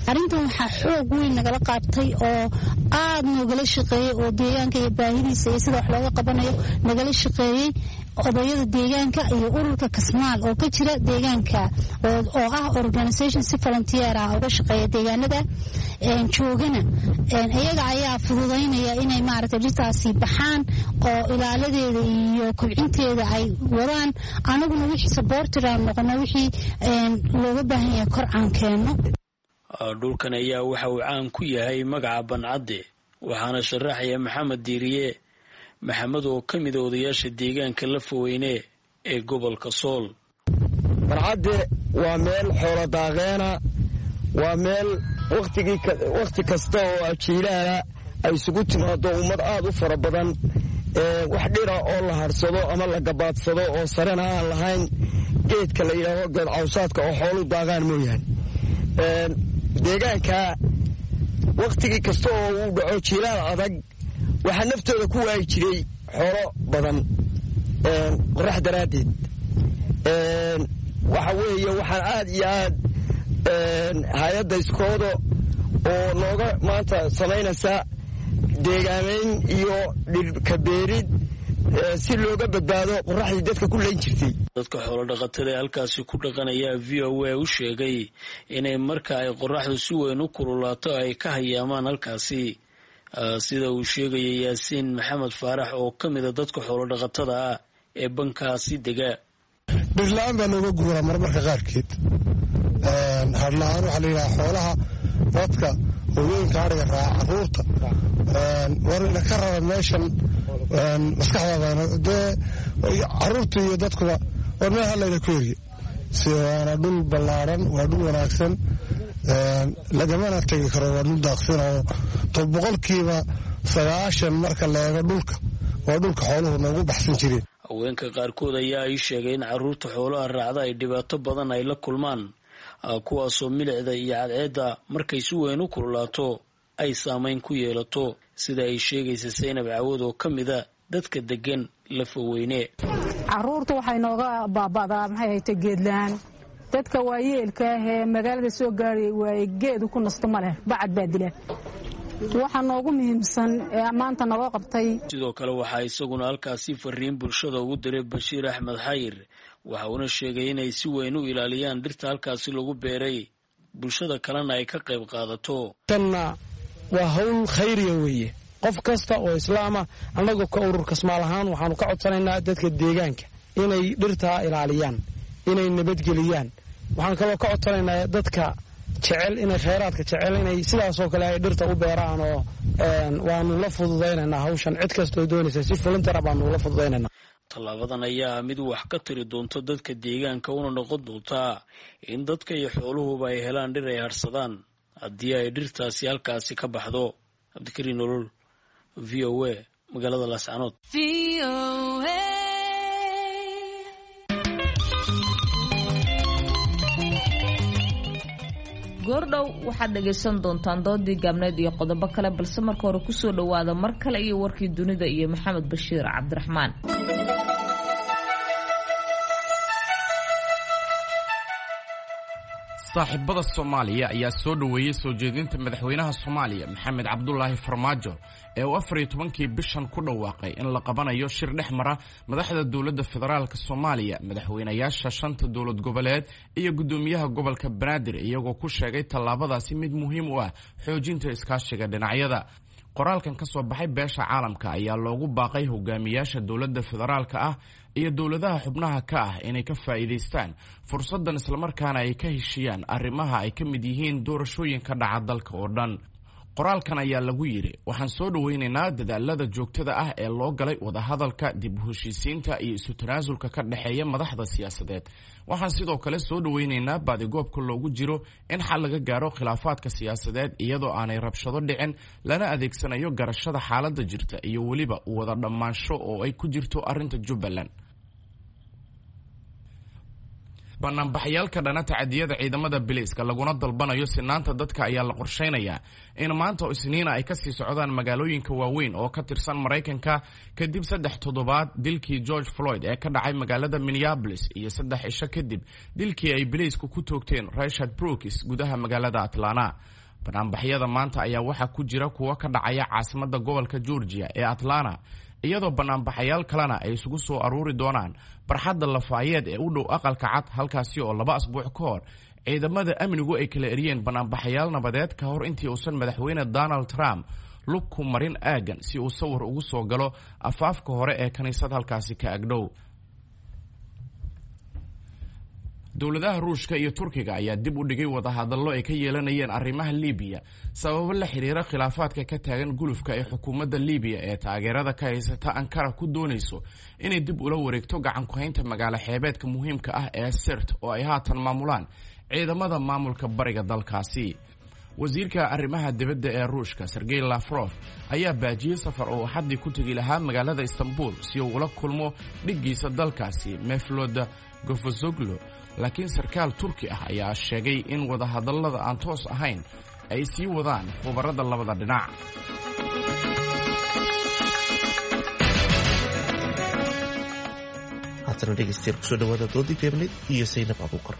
arrintan waxaa xoog weyn nagala qaabtay oo aad noogala shaqeeyey oo deegaanka iyo baahidiisa iyo sida wax looga qabanayo nagala shaqeeyey odayada deegaanka iyo ururka kasmaal oo ka jira deegaanka oo ah organisation si volunteer ah uga shaqeeya deegaanada joogana iyaga ayaa fududaynaya inay maaragtay dhirtaasi baxaan oo ilaaladeeda iyo kobcinteeda ay wadaan anaguna wixii supporter aan noqono wixii looga baahan yahay kor aan keenno. dhulkan ayaa waxa uu caan ku yahay magaca Bancadde waxaana sharaxaya Maxamed Diiriye maxamed oo ka mid ah odayaasha deegaanka Lafaweyne ee gobolka Sool. Bancadde waa meel xoolo daaqeena waa meel waqtigii waqti kasta oo ajiilaha ay isugu timaado ummad aad u fara badan ee wax dhira oo la harsado ama la gabaadsado oo sarena aan lahayn geedka la yiraahdo geed cawsaadka oo xoolo daaqaan mooyaan ee deegaanka waqtigii kasta oo uu dhaco jiilaha adag waxa naftooda ku waay jiray xoolo badan ee qorax daraadeed ee waxa weeye waxaan aad iyo aad hay'adda iskoodo oo nooga maanta samaynaysa deegaameyn iyo dhirka beerid si looga badbaado qoraxdii dadka ku leyn jirtay. dadka xoolo dhaqatada ee halkaasi ku dhaqanaya V O A u sheegay inay marka ay qoraxdu si weyn u kululaato ay ka hayaamaan halkaasi sida uu sheegay Yaasiin Maxamed Faarax oo ka mid ah dadka xoolo dhaqatada ah ee bankaasi dega. dhirlaan baa nooga guura marmarka qaarkeed hadlaan waxa la yidhaha xoolaha dadka hooyooyinka adhiga raaca caruurta warina ka raba meeshan maskaxdaadana dee caruurta iyo dadkuba war meel hallayna ku eriye si waana dhul ballaaran waa dhul wanaagsan lagamana tegi karo waa dhul daaqsin oo to boqolkiiba sagaashan marka la eego dhulka waa dhulka xooluhu noogu baxsan jireen. haweenka qaarkood ayaa ay sheegay in caruurta xoolaha raacda ay dhibaato badan ay la kulmaan kuwaasoo milicda iyo cadceedda markay si weyn u kululaato ay saamayn ku yeelato sida ay sheegaysa Saynab Caawad oo ka mid ah dadka degan Lafaweyne. caruurta waxay nooga baabaadaa maxay haytay geedlaan dadka waayeelka ah ee magaalada soo gaaray way geedu ku nasto ma leh bacad baa dila waxa noogu muhiimsan ee maanta noo qabtay. sidoo kale waxa isaguna halkaasi fariin bulshada ugu diray Bashiir Axmed Xayir waxa uu sheegay inay si weyn u ilaaliyaan dhirta halkaasi lagu beeray bulshada kalena ay ka qayb qaadato. tanna waa hawl khayriya weeye qof kasta oo islaama anagu ka urur kasmaal ahaan waxaanu ka codsanaynaa dadka deegaanka inay dhirta ilaaliyaan inay nabadgeliyaan waxaan kaloo ka codsanaynaa dadka jecel inay khayraadka jecel inay sidaas oo kale ay dhirta u beeraan oo waanu la fududaynaynaa hawshan cid kasta oo doonaysa si volunteer baanu la fududaynaynaa. tallaabadan ayaa mid wax ka tiri doonta dadka deegaanka una noqon doonta in dadka iyo xooluhuba ay helaan dhir ay harsadaan haddii ay dhirtaasi halkaasi ka baxdo. Cabdikariin Nolol V O A magaalada Laascaanood. goordhow waxaad dhegaysan doontaan doodii gaabneed iyo qodobo kale balse marka hore kusoo dhawaada mar kale iyo warkii dunida iyo Maxamed Bashiir Cabdiraxmaan. saaxiibada Soomaaliya ayaa soo dhaweeyay soo jeedinta madaxweynaha Soomaaliya Maxamed Cabdullaahi Farmaajo ee uu afar iyo tobankii bishan ku dhawaaqay in la qabanayo shir dhexmara madaxda dowladda federaalka Soomaaliya madaxweynayaasha shanta dowlad goboleed iyo gudoomiyaha gobolka Banaadir iyagoo ku sheegay tallaabadaasi mid muhiim u ah xoojinta iskaashiga dhinacyada. qoraalkan ka soo baxay beesha caalamka ayaa loogu baaqay hogaamiyaasha dowladda federaalka ah iyo dowladaha xubnaha ka ah inay ka faa'iideystaan fursadan islamarkaana ay ka heshiyaan arrimaha ay ka mid yihiin doorashooyinka dhaca dalka oo dhan. qoraalkan ayaa lagu yidhi waxaan soo dhaweynaynaa dadaalada joogtada ah ee loo galay wadahadalka dib u heshiisiinta iyo isu tanaasulka ka dhexeeya madaxda siyaasadeed. waxaan sidoo kale soo dhaweynaynaa baadigoobka loogu jiro in xal laga gaaro khilaafaadka siyaasadeed iyadoo aanay rabshado dhicin lana adeegsanayo garashada xaaladda jirta iyo weliba wada dhammaansho oo ay ku jirto arrinta Jubbaland. banaanbaxyaal ka dhana tacadiyada ciidamada biliiska laguna dalbanayo sinaanta dadka ayaa la qorsheynayaa in maanta oo isniina ay kasii socdaan magaalooyinka waaweyn oo ka tirsan Maraykanka kadib saddex toddobaad dilkii George Floyd ee ka dhacay magaalada Minneapolis iyo saddex cisho kadib dilkii ay biliisku ku toogteen Rayshard Brooks gudaha magaalada Atlanta. Banaanbaxyada maanta ayaa waxaa ku jira kuwa ka dhacaya caasimadda gobolka Georgia ee Atlanta, iyadoo banaanbaxayaal kalena ay isugu soo aruuri doonaan barxadda Lafayette ee u dhow aqalka cad, halkaasi oo laba asbuuc ka hor ciidamada amnigu ay kala eriyeen banaanbaxayaal nabadeed ka hor intii uusan madaxweyne Donald Trump lug ku marin aagan si uu sawir ugu soo galo afaafka hore ee kaniisad halkaasi ka agdhow. dowladaha Ruushka iyo Turkiga ayaa dib u dhigay wadahadallo ay ka yeelanayeen arrimaha Liibiya sababo la xiriira khilaafaadka ka taagan gulufka ee xukuumadda Liibiya ee taageerada ka haysata Ankara ku doonayso inay dib ula wareegto gacan ku haynta magaalo xeebeedka muhiimka ah ee Sirte oo ay haatan maamulaan ciidamada maamulka bariga dalkaasi. wasiirka arrimaha dibadda ee Ruushka Sergey Lavrov ayaa baajiyay safar oo xaddi ku tagi lahaa magaalada Istanbul si uu ula kulmo dhiggiisa dalkaasi Mevlut Cavusoglu, laakiin sarkaal Turki ah ayaa sheegay in wadahadallada aan toos ahayn ay sii wadaan khubarada labada dhinac. haatana dhegeystayaal kusoo dhawaada doodii geebneyd iyo Saynab Abuukar.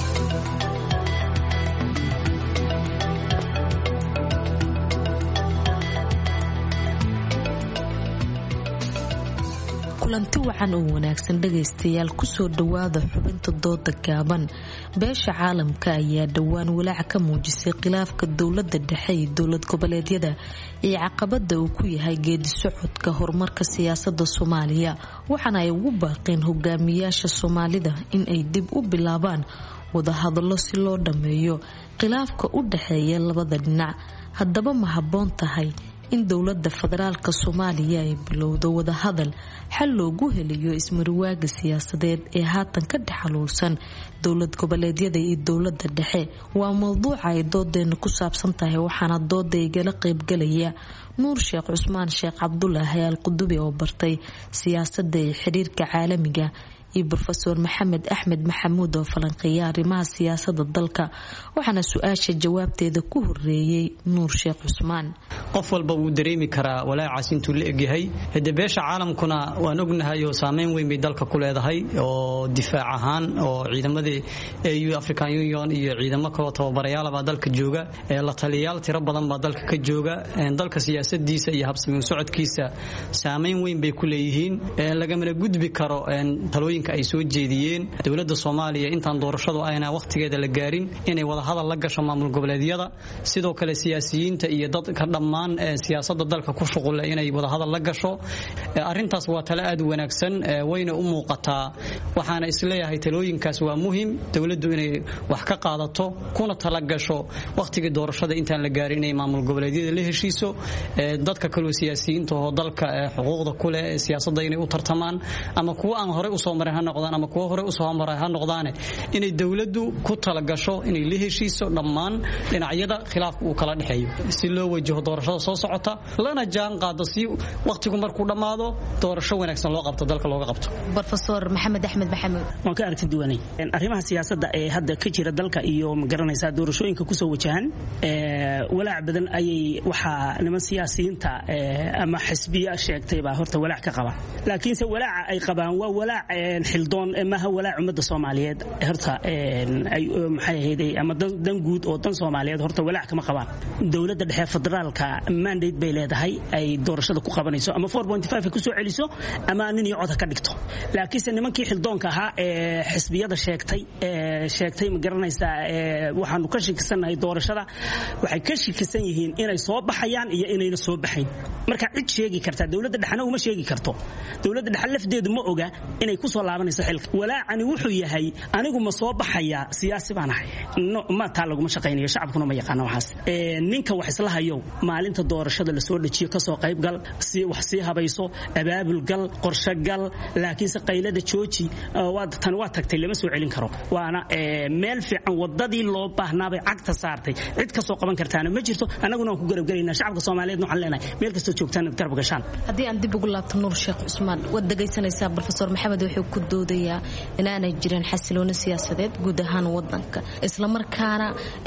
kulanti wacan oo wanaagsan dhagaystayaal kusoo dhawaada xubinta dooda gaaban. beesha caalamka ayaa dhowaan walaac ka muujisay khilaafka dowladda dhexe iyo dowlad goboleedyada iyo caqabada uu ku yahay geedi socodka horumarka siyaasada Soomaaliya, waxaana ay ugu baaqeen hogaamiyaasha Soomaalida in ay dib u bilaabaan wadahadallo si loo dhameeyo khilaafka u dhaxeeya labada dhinac. haddaba ma habboon tahay in dowladda federaalka Soomaaliya ay bilowdo wada hadal xal loogu helayo ismarwaaga siyaasadeed ee haatan ka dhaxaluulsan dowlad goboleedyada iyo dowladda dhexe? waa mowduuca ay doodeena ku saabsan tahay, waxaana dooda igala qaybgalaya Nuur Sheekh Cusmaan Sheekh Cabdulaahi Al-Qudubi oo bartay siyaasadda iyo xiriirka caalamiga iyo Professor Maxamed Axmed Maxamuud oo falanqeeya arrimaha siyaasadda dalka, waxaana su-aasha jawaabteeda ku horeeyay Nuur Sheekh Cusmaan. qof walba wuu dareemi karaa walaacaas intuu la egyahay. hade beesha caalamkuna waan ognahay oo saameyn weyn bay dalka ku leedahay oo difaac ahaan oo ciidamadii E U African Union iyo ciidamo kale oo tababarayaal baa dalka jooga, ee la taliyayaal tiro badan baa dalka ka jooga. dalka siyaasadiisa iyo habsami u socodkiisa saameyn weyn bay ku leeyihiin, lagamana gudbi karo talooyinka ay soo jeediyeen. dowladda Soomaaliya intaan doorashadu ayna waqtigeeda la gaarin inay wada hadal la gasho maamul goboleedyada, sidoo kale siyaasiyiinta iyo dadka dhammaan siyaasadda dalka ku shuqul inay wada hadal la gasho. arintaas waa talo aad u wanaagsan, wayna u muuqataa. waxaana isleeyahay talooyinkaas waa muhiim dowladdu inay wax ka qaadato kuna tala gasho waqtigii doorashada intaan la gaarin inay maamul goboleedyada la heshiiso. dadka kale siyaasiyiinta oo dalka xuquuqda ku leh siyaasadda inay u tartamaan, ama kuwa aan hore u soo maray ha noqdaan ama kuwa hore u soo maray ha noqdaan, inay dowladdu ku tala gasho inay la heshiiso dhammaan dhinacyada khilaafka uu kala dhaxeeyo si loo wajaho doorashada soo socota, lana jaan qaado si waqtigu markuu dhamaado doorasho wanaagsan loo qabto dalka looga qabto. Professor Maxamed Axmed Maxamuud, waan ka aragti duwanay arrimaha siyaasadda ee hadda ka jira dalka iyo magaranaysa doorashooyinka ku soo wajahan. ee walaac badan ayay waxa niman siyaasiyiinta ama xisbiya sheegtay baa horta walaac ka qaba, laakiin se walaaca ay qabaan waa walaac xildoon ma ha walaac ummadda Soomaaliyeed horta ay maxay ahaydey ama dan guud oo dan Soomaaliyeed horta walaac kama qabaan. dowladda dhexe federaalka mandate bay leedahay ay doorashada ku qabanayso, ama four point five ku soo celiso ama nin iyo cod ka dhigto. laakiin se nimankii xildoonka ahaa ee xisbiyada sheegtay ee sheegtay ma garanaysa waxaanu ka shakisanahay doorashada, waxay ka shakisan yihiin inay soo baxayaan iyo inayna soo baxayn. marka cid sheegi karta dowladda dhexna uma sheegi karto. dowladda dhexe lafdeedu ma oga inay ku soo laabanayso xilka. walaacani wuxuu yahay anigu ma soo baxaya siyaasi baan ahay, no ma taa lagu ma shaqeynayo, shacabkuna ma yaqaan waxaas. ee ninka wax isla hayo maalinta doorashada la soo dhajiyo ka soo qayb gal, si wax si habayso, abaabul gal, qorshe gal, laakiin se qaylada jooji waa tan waa tagtay lama soo celin karo. waana meel fiican wadadii loo baahnaa bay cagta saartay, cid ka soo qaban kartaana ma jirto. anaguna waan ku garab galaynaa shacabka Soomaaliyeed, waxaan leenahay meel kasta joogtaan garab gashaan. haddii aan dib ugu laabto Nuur Sheekh Cusmaan, wad dhageysanaysaa Professor Maxamed wuxuu ku ku doodayaa inaanay jirin xasilooni siyaasadeed guud ahaan wadanka islamarkaana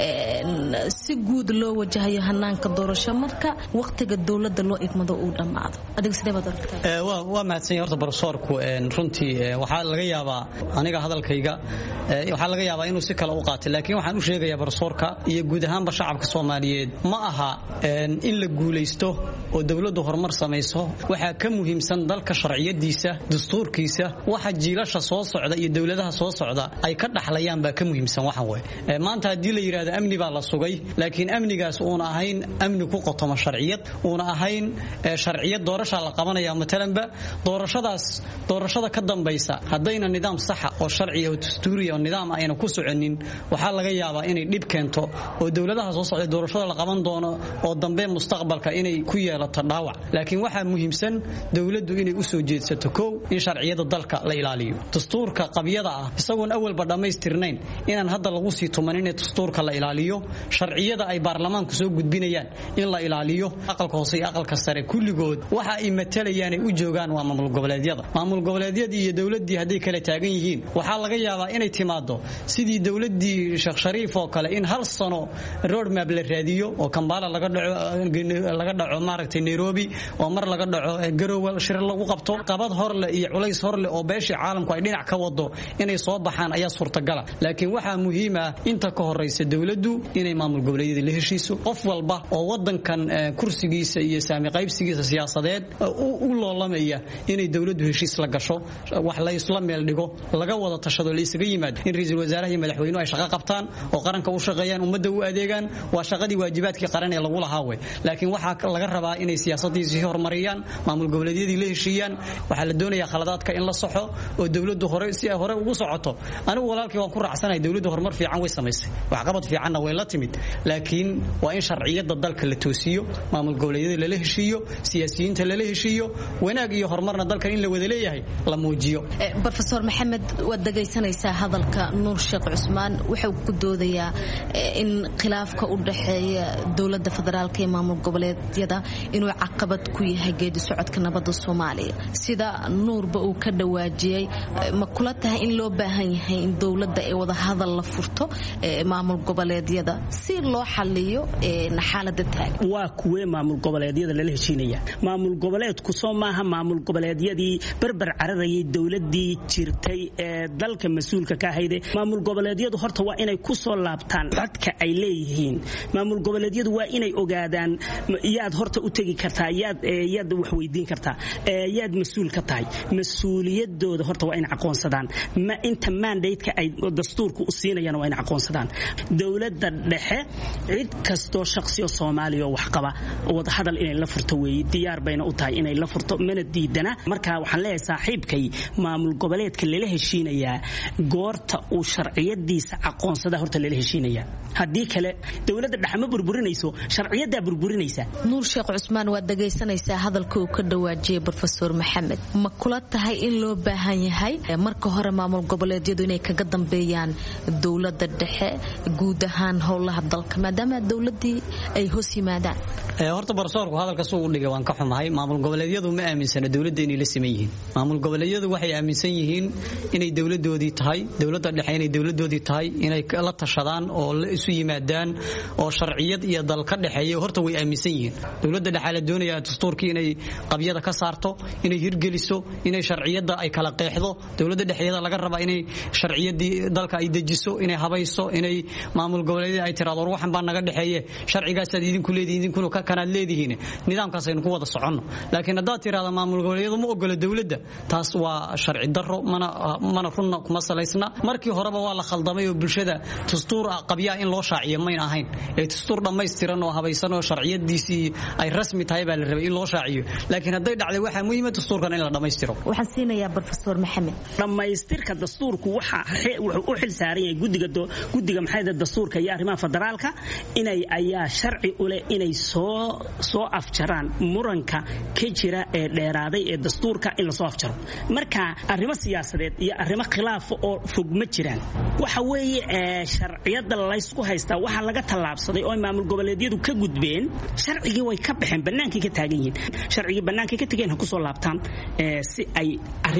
si guud loo wajahayo hanaanka doorasho marka waqtiga dowladda loo igmado uu dhammaado adiga sidee baad aragtaa waa mahadsan yahay horta barsoorku runtii waxaa laga yaabaa aniga hadalkayga waxaa laga yaabaa inuu si kale u qaatay laakiin waxaan u sheegayaa barsoorka iyo guud ahaanba shacabka Soomaaliyeed ma aha in la guulaysto oo dawladdu horumar samayso waxaa ka muhiimsan dalka sharciyadiisa dastuurkiisa waxa jiilasha soo socda iyo dawladaha soo socda ay ka dhaxlayaan baa ka muhiimsan waxan way maanta hadii la yiraahdo amni baa la sugay laakiin amnigaas uuna ahayn amni ku qotoma sharciyad uuna ahayn sharciyad doorasho la qabanaya matalanba doorashadaas doorashada ka dambaysa hadayna nidaam sax ah oo sharci oo dastuuri oo nidaam ayna ku soconin waxa laga yaabaa inay dhib keento oo dawladaha soo socda doorashada la qaban doono oo dambe mustaqbalka inay ku yeelato dhaawac laakiin waxa muhiimsan dawladdu inay u soo jeedsato koow in sharciyada dalka la ilaaliyo dastuurka qabyada ah isagoon awalba dhamaystirnayn inaan hadda lagu sii tumanin ee dastuurka la ilaaliyo sharciyada ay baarlamaanku soo gudbinayaan in la ilaaliyo aqalka hoose iyo aqalka sare kulligood waxa ay matalayaan ay u joogaan waa maamul goboleedyada maamul goboleedyada iyo dawladii haday kala taagan yihiin waxa laga yaabaa inay timaado sidii dawladii Sheekh Shariif oo kale in hal sano road map la raadiyo oo Kampala laga dhaco laga dhaco maaragtay Nairobi oo mar laga dhaco Garowe shir lagu qabto qabad hor le iyo culays hor le oo beeshii caalamku ay dhinac ka wado inay soo baxaan ayaa suurtagal ah laakiin waxa muhiim ah inta ka horeysa dawladdu inay maamul goboleedyada la heshiiso qof walba oo wadankan kursigiisa iyo saami qaybsigiisa siyaasadeed u loolamaya inay dawladdu heshiis la gasho wax la isla meel dhigo laga wada tashado la isaga yimaado in ra'iisul wasaaraha iyo madaxweynuhu ay shaqo qabtaan oo qaranka u shaqeeyaan ummadda u adeegaan waa shaqadii waajibaadkii qaran ee lagu lahaa way laakiin waxa laga rabaa inay siyaasadiisa horumariyaan maamul goboleedyadii la heshiiyaan waxa la doonayaa khaladaadka in la saxo oo dawladdu hore si ay hore ugu socoto anigu walaalkii waan ku raacsanahay dawladdu horumar fiican way samaysay wax qabad fiicanna way la timid laakiin waa in sharciyada dalka la toosiyo maamul goboleedyada la heshiiyo siyaasiyiinta la heshiiyo wanaag iyo horumarna dalka in la wada leeyahay la muujiyo Professor Maxamed wad dhageysanaysaa hadalka Nuur Sheekh Cusmaan wuxuu ku doodayaa in khilaafka u dhaxeeya dawladda federaalka iyo maamul goboleedyada inuu caqabad ku yahay geedi socodka nabadda Soomaaliya sida Nuurba uu ka dhawaajiyay ma kula tahay in loo baahan yahay in dawladda ay wada hadal la furto maamul goboleedyada si loo xalliyo xaaladda taagan waa kuwee maamul goboleedyada la heshiinaya maamul goboleedku soo maaha maamul goboleedyadii barbar cararayay dawladii jirtay ee dalka mas'uulka ka ahayd maamul goboleedyadu horta waa inay ku soo laabtaan dadka ay leeyihiin maamul goboleedyadu waa inay ogaadaan yaad horta u tagi kartaa yaad yaad wax weydiin kartaa yaad mas'uul ka tahay mas'uuliyadooda horta waa in aqoonsadaan ma inta mandate-ka ay dastuurku u siinayaan waa in aqoonsadaan dawladda dhexe cid kasto shakhsi Soomaaliya wax qaba wada hadal inay la furto way diyaar bayna u tahay inay la furto mana diidana marka waxaan leeyahay saaxiibkay maamul goboleedka la heshiinaya goorta uu sharciyadiisa aqoonsada horta la heshiinaya hadii kale dawladda dhaxma burburinayso sharciyada burburinaysa Nuur Sheekh Cusmaan waa dhageysanaysaa hadalka uu ka dhawaajiyay Professor Maxamed ma kula tahay in loo baahan yahay marka hore maamul goboleedyadu inay kaga dambeeyaan dawladda dhexe guud ahaan howlaha dalka maadaama dawladii ay hoos yimaadaan ee horta barsoorku hadalka soo u dhigay waan ka xumahay maamul goboleedyadu ma aaminsana dawladda inay la siman yihiin maamul goboleedyadu waxay aaminsan yihiin inay dawladoodii tahay dawladda dhexe inay dawladoodii tahay inay la tashadaan oo la isu yimaadaan oo sharciyad iyo dal ka dhaxeeyo horta way aaminsan yihiin dawladda dhexe la doonaya dastuurkii inay qabyada ka saarto inay hirgeliso inay sharciyada ay kala qeexdo dawladda dhexeeda laga rabaa inay sharciyadii dalka ay dejiso inay habayso inay maamul goboleedyada ay tiraado waxan baa naga dhaxeeye sharcigaas aad idinku leedihiin idinkuna ka kanaad leedihiin nidaamkaas aynu ku wada soconno laakiin hadaa tiraado maamul goboleedyadu ma ogola dawladda taas waa sharci darro mana mana runna kuma salaysna markii horeba waa la khaldamay oo bulshada dastuur qabya in loo shaaciyo ma ahayn ee dastuur dhameystiran oo habaysan oo sharciyadiisii ay rasmi tahay baa la rabay in loo shaaciyo laakiin haday dhacday waxa muhiim ah dastuurkan in la dhameystiro waxaan siinayaa Professor Maxamed dhamaystirka dastuurku waxa wuxuu u xil saaran yahay gudiga gudiga maxayda dastuurka iyo arrimaha federaalka inay ayaa sharci u leh inay soo soo afjaraan muranka ka jira ee dheeraaday ee dastuurka in la soo afjaro marka arrimo siyaasadeed iyo arrimo khilaaf oo fog ma jiraan waxa weeye sharciyada la isku haysta waxa laga talaabsaday oo maamul goboleedyadu ka gudbeen sharcigii way ka baxeen banaankii ka taagan yihiin sharcigii banaankii ka tageen ha ku soo laabtaan si ay arrimaha siyaasadda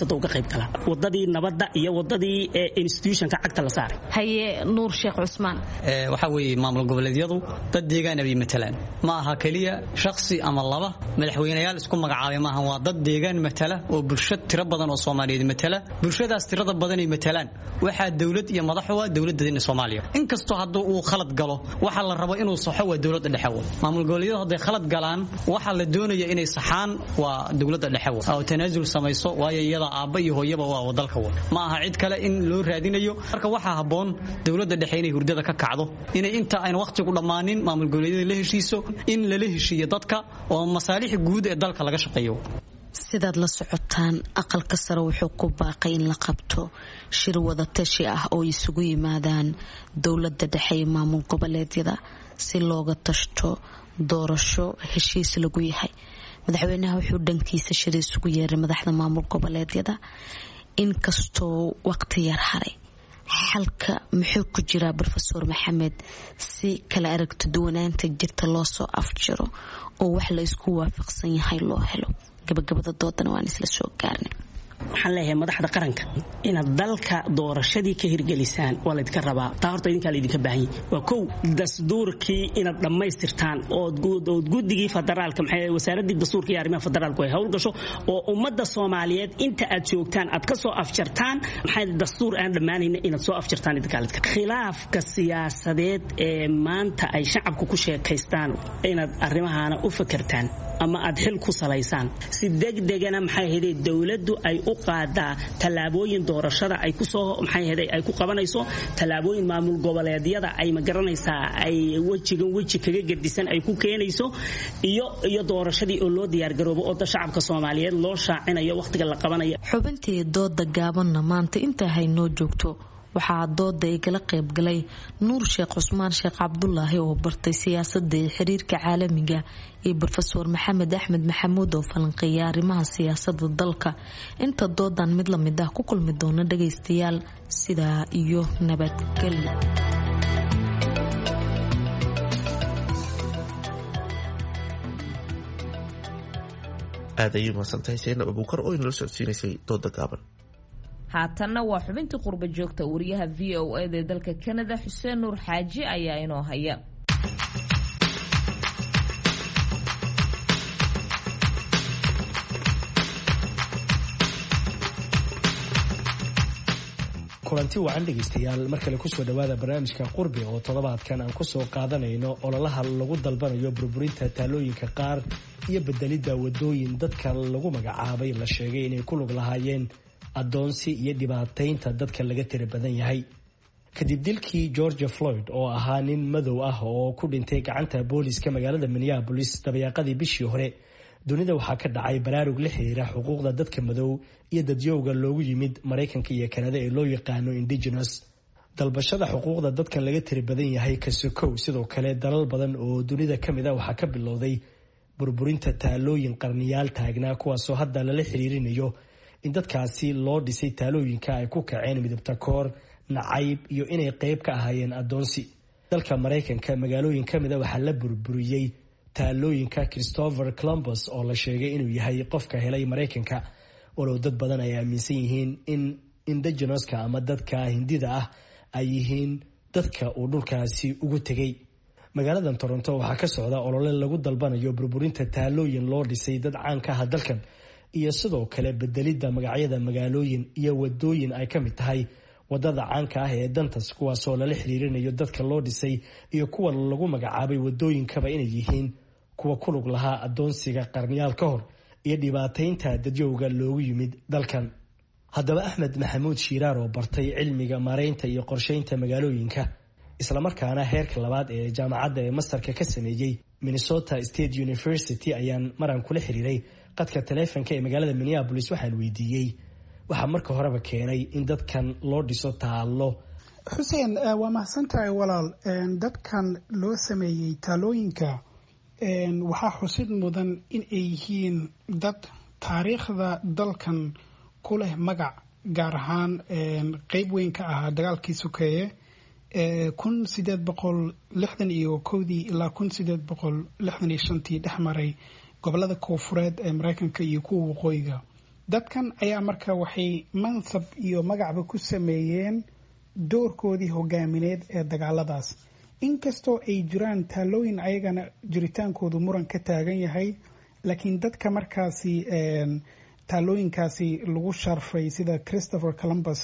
siyaasadda uga qayb galaan wadadii nabadda iyo wadadii institutionka cagta la saaray. haye nuur sheekh cusmaan waxa weeye maamul goboleedyadu dad deegaan ay matalaan ma aha kaliya shakhsi ama laba madaxweynayaal isku magacaabay maaha waa dad deegaan matala oo bulshada tiro badan oo Soomaaliyeed matala bulshadaas tirada badan ay matalaan waxa dawlad iyo madax waa dawladda Soomaaliya inkastoo hadduu uu khalad galo waxa la rabo inuu saxo waa dawladda dhexe maamul goboleedyadu haday khalad galaan waxa la doonayo inay saxaan waa dawladda dhexe oo tanaasul samayso waayo iyada aabba iyo hooyaba waa wadalka wada ma aha cid kale in loo raadinayo marka waxa haboon dawladda dhexe inay hurdada ka kacdo inay inta ay waqtigu dhamaanin maamul goboleedyada la heshiiso in la la heshiiyo dadka oo masaalix guud ee dalka laga shaqeeyo. sidaad la socotaan aqalka sare wuxuu ku baaqay in la qabto shir wada tashi ah oo isugu yimaadaan dawladda dhexe iyo maamul goboleedyada si looga tashto doorasho heshiis lagu yahay. madaxweynaha wuxuu dhankiisa shir isugu yeeray madaxda maamul goboleedyada inkastoo waqti yar haray. xalka muxuu ku jiraa Professor Maxamed si kala aragti duwanaanta jirta loo soo afjiro oo wax la isku waafaqsan yahay loo helo. gabagabada doodana waan isla soo gaarnay. waxaan leeyahay madaxda qaranka inaad dalka doorashadii ka hirgelisaan waa la idinka rabaa taa horta idinkaa la idinka baahan yahay waa kow dastuurkii inaad dhammaystirtaan ood guddigii federaalka maxay wasaaradii dastuurka iyo arrimaha federaalku ay hawl gasho oo ummadda Soomaaliyeed inta aad joogtaan aad ka soo afjartaan maxay dastuur aan dhammaanayna inaad soo afjartaan idinkaa la idinka khilaafka siyaasadeed ee maanta ay shacabku ku sheekaystaan inaad arrimahaana u fakartaan ama aad xil ku salaysaan si degdegana maxay ahayd dawladdu ay u qaadaa talaabooyin doorashada ay ku soo maxay ahayd ay ku qabanayso talaabooyin maamul goboleedyada ay ma garanaysaa ay wajigan waji kaga gedisan ay ku keenayso iyo iyo doorashadii oo loo diyaar garoobo oo shacabka Soomaaliyeed loo shaacinayo waqtiga la qabanayo. xubintii dooda gaabanna maanta inta hay noo joogto waxaa dooda ay kala qayb galay nuur sheekh cusmaan sheekh cabdullaahi oo bartay siyaasadda iyo xiriirka caalamiga iyo Professor Maxamed Axmed Maxamuud oo falanqeeya arrimaha siyaasadda dalka. inta doodan mid la mid ah ku kulmi doona dhageystayaal sidaa iyo nabadgelyo. aad ayay mahadsantahay Saynab Abuukar oo inala socodsiinaysay dooda gaaban. haatanna waa xubintii qurba joogta wariyaha V O A ee dalka Canada Xuseen Nuur Xaaji ayaa inoo haya. kulanti wacan dhegeystayaal mar kale kusoo dhawaada barnaamijka qurbi oo toddobaadkan aan kusoo qaadanayno ololaha lagu dalbanayo burburinta taalooyinka qaar iyo bedelidda wadooyin dadka lagu magacaabay la sheegay inay ku lug lahaayeen adoonsi iyo dhibaataynta dadka laga tira badan yahay. kadib dilkii George Floyd oo ahaa nin madow ah oo ku dhintay gacanta booliska magaalada Minneapolis dabayaaqadii bishii hore, dunida waxaa ka dhacay baraarug la xiriira xuquuqda dadka madow iyo dadyowga loogu yimid Mareykanka iyo Kanada ee loo yaqaano indigenous. dalbashada xuquuqda dadka laga tira badan yahay ka sokow sidoo kale dalal badan oo dunida ka mid ah waxaa ka bilowday burburinta taalooyin qarniyaal taagnaa kuwaasoo hadda lala xiriirinayo in dadkaasi loo dhisay taalooyinka ay ku kaceen midabta koor, nacayb iyo inay qayb ka ahaayeen adoonsi. dalka Mareykanka magaalooyin ka mid ah waxaa la burburiyey taalooyinka Christopher Columbus oo la sheegay inuu yahay qofka helay Mareykanka, walow dad badan ay aaminsan yihiin in indigenouska ama dadka Hindida ah ay yihiin dadka uu dhulkaasi ugu tegay. magaaladan Toronto waxaa ka socda olole lagu dalbanayo burburinta taalooyin loo dhisay dad caan ka ah dalkan iyo sidoo kale bedelidda magacyada magaalooyin iyo wadooyin ay ka mid tahay wadada caanka ah ee Dantas kuwaasoo lala xiriirinayo dadka loo dhisay iyo kuwa lagu magacaabay wadooyinkaba inay yihiin kuwa ku lug lahaa adoonsiga qarniyaal ka hor iyo dhibaataynta dadyowga loogu yimid dalkan. haddaba Axmed Maxamuud Shiiraar oo bartay cilmiga maareynta iyo qorsheynta magaalooyinka isla markaana heerka labaad ee jaamacadda ee mastarka ka sameeyay Minnesota State University ayaan maran kula xiriiray qadka taleefanka ee magaalada Minneapolis. waxaan weydiiyey waxa marka horeba keenay in dadkan loo dhiso taalo. Xuseen waa mahadsantahay walaal. dadkan loo sameeyey taalooyinka waxaa xusid mudan in ay yihiin dad taariikhda dalkan ku leh magac, gaar ahaan qeyb weyn ka ahaa dagaalkii sokeeye kun sideed boqol lixdan iyo kowdii ilaa kun sideed boqol lixdan iyo shantii dhex maray gobolada koonfureed ee Mareykanka iyo kuwa waqooyiga. dadkan ayaa marka waxay mansab iyo magacba ku sameeyeen doorkoodii hogaamineed ee dagaaladaas inkastoo ay jiraan taalooyin ayagana jiritaankoodu muran ka taagan yahay laakiin dadka markaasi taalooyinkaasi lagu sharfay sida Christopher Columbus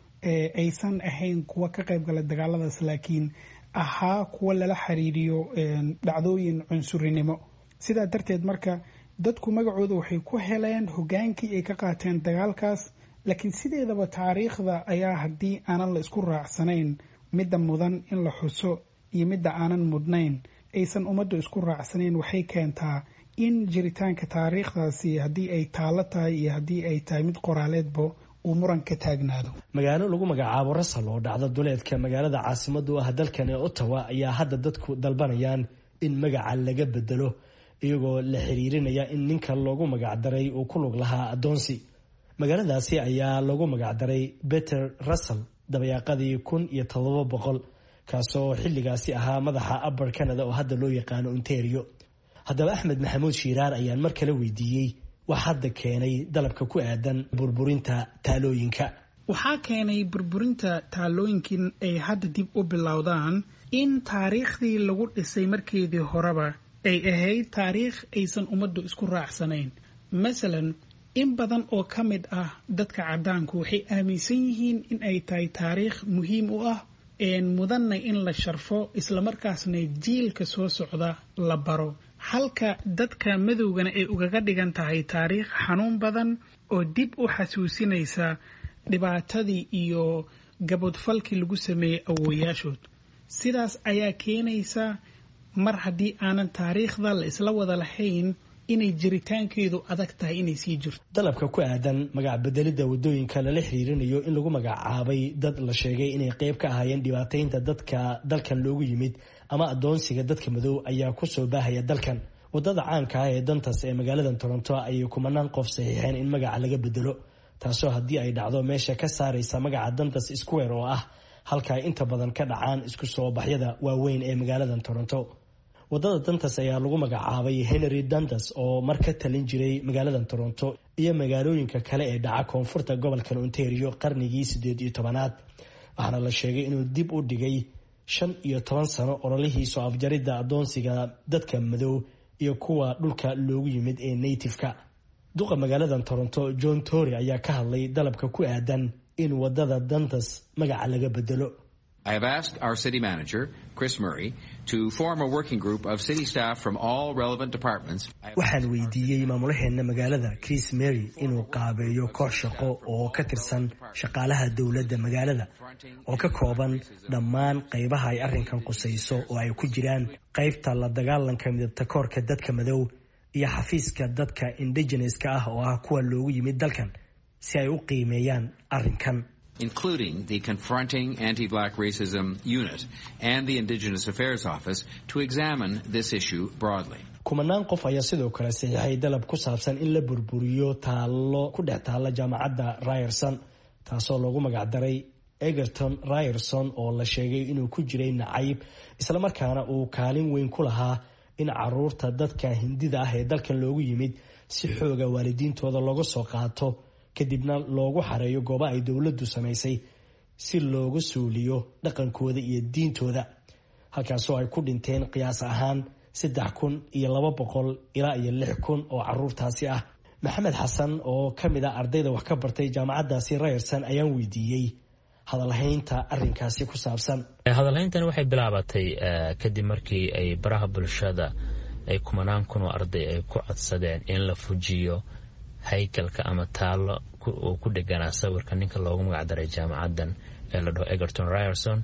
aysan ahayn kuwa ka qayb gala dagaaladaas laakiin ahaa kuwa lala xiriiriyo dhacdooyin cunsurinimo sidaa darteed marka dadku magacooda waxay ku heleen hogaankii ay ka qaateen dagaalkaas laakiin sideedaba taariikhda ayaa haddii aanan la isku raacsanayn midda mudan in la xuso iyo midda aanan mudnayn aysan ummaddu isku raacsanayn waxay keentaa in jiritaanka taariikhdaasi haddii ay taalo tahay iyo haddii ay tahay mid qoraaleedba uu muran ka taagnaado magaalo lagu magacaabo Russell oo dhacda duleedka magaalada caasimadu ah dalkan ee Ottawa ayaa hadda dadku dalbanayaan in magaca laga bedelo iyagoo la xiriirinaya in ninka loogu magac daray uu ku lug lahaa adoonsi magaaladaasi ayaa lagu magac daray Peter Russell dabayaaqadii kun iyo todoba boqol kaasoo xilligaasi ahaa madaxa Upper Canada oo hadda loo yaqaano Ontario haddaba Axmed Maxamuud Shiiraar ayaan mar kale weydiiyey wax hadda keenay dalabka ku aadan burburinta taalooyinka waxaa keenay burburinta taalooyinkin ay hadda dib u bilowdaan in taariikhdii lagu dhisay markeedii horeba ay ahayd taariikh aysan ummaddu isku raacsanayn masalan in badan oo ka mid ah dadka caddaanku waxay aaminsan yihiin in ay tahay taariikh muhiim u ah mudanna in la sharfo islamarkaasna jiilka soo socda la baro halka dadka madowgana ay ugaga dhigan tahay taariikh xanuun badan oo dib u xasuusinaysa dhibaatadii iyo gabadfalkii lagu sameeyey awoowayaashood sidaas ayaa keenaysa mar haddii aanan taariikhda la isla wada lahayn inay jiritaankeedu adag tahay inay sii jirto dalabka ku aadan magac bedelida wadooyinka lala xiriirinayo in lagu magacaabay dad la sheegay inay qayb ka ahaayeen dhibaataynta dadka dalkan loogu yimid ama adoonsiga dadka madow ayaa ku soo baahaya dalkan wadada caanka ah ee dantas ee magaalada Toronto ayay kumanaan qof saxiixeen in magaca laga bedelo taasoo haddii ay dhacdo meesha ka saaraysa magaca dantas square oo ah halka ay inta badan ka dhacaan isku soo baxyada waaweyn ee magaalada Toronto wadada dantas ayaa lagu magacaabay Henry Dundas oo mar ka talin jiray magaalada Toronto iyo magaalooyinka kale ee dhaca koonfurta gobolka Ontario qarnigii sideed iyo tobanaad waxaana la sheegay inuu dib u dhigay shan iyo toban sano ololihiisa afjarida adoonsiga dadka madow iyo kuwa dhulka loogu yimid ee native-ka duqa magaalada Toronto John Tory ayaa ka hadlay dalabka ku aadan in wadada dantas magaca laga bedelo I have asked our city manager, Chris Murray, to form a working group of city staff from all relevant departments. waxaan weydiiyey maamulaheena magaalada Chris Murray inuu qaabeeyo koox shaqo oo ka tirsan shaqaalaha dawladda magaalada oo ka kooban dhammaan qaybaha ay arrinkan qusayso oo ay ku jiraan qaybta la dagaalanka midabta koorka dadka madow iyo xafiiska dadka indigenous-ka ah oo ah kuwa loogu yimid dalkan si ay u qiimeeyaan arrinkan including the Confronting Anti-Black Racism Unit and the Indigenous Affairs Office, to examine this issue broadly. kumanaan qof ayaa sidoo kale saxiixay dalab ku saabsan in la burburiyo taalo ku dhex taala jaamacadda Ryerson taasoo loogu magac daray Egerton Ryerson oo la sheegay inuu ku jiray nacayb isla markaana uu kaalin weyn ku lahaa in caruurta dadka Hindida ah ee dalkan loogu yimid si xooga waalidiintooda looga soo qaato kadibna loogu xareeyo goobo ay dawladdu samaysay si loogu suuliyo dhaqankooda iyo diintooda halkaasoo ay ku dhinteen qiyaas ahaan saddex kun iyo laba boqol ilaa iyo lix kun oo caruurtaasi ah maxamed xasan oo ka mid ah ardayda wax ka bartay jaamacaddaasi Ryerson ayaan weydiiyey hadalhaynta arrinkaasi ku saabsan hadalhayntani waxay bilaabatay kadib markii ay baraha bulshada ay kumanaan kun oo arday ay ku codsadeen in la fujiyo haykalka ama taalo oo ku dheganaa sawirka ninka loogu magac daray jaamacadan ee la dhaho Egerton Ryerson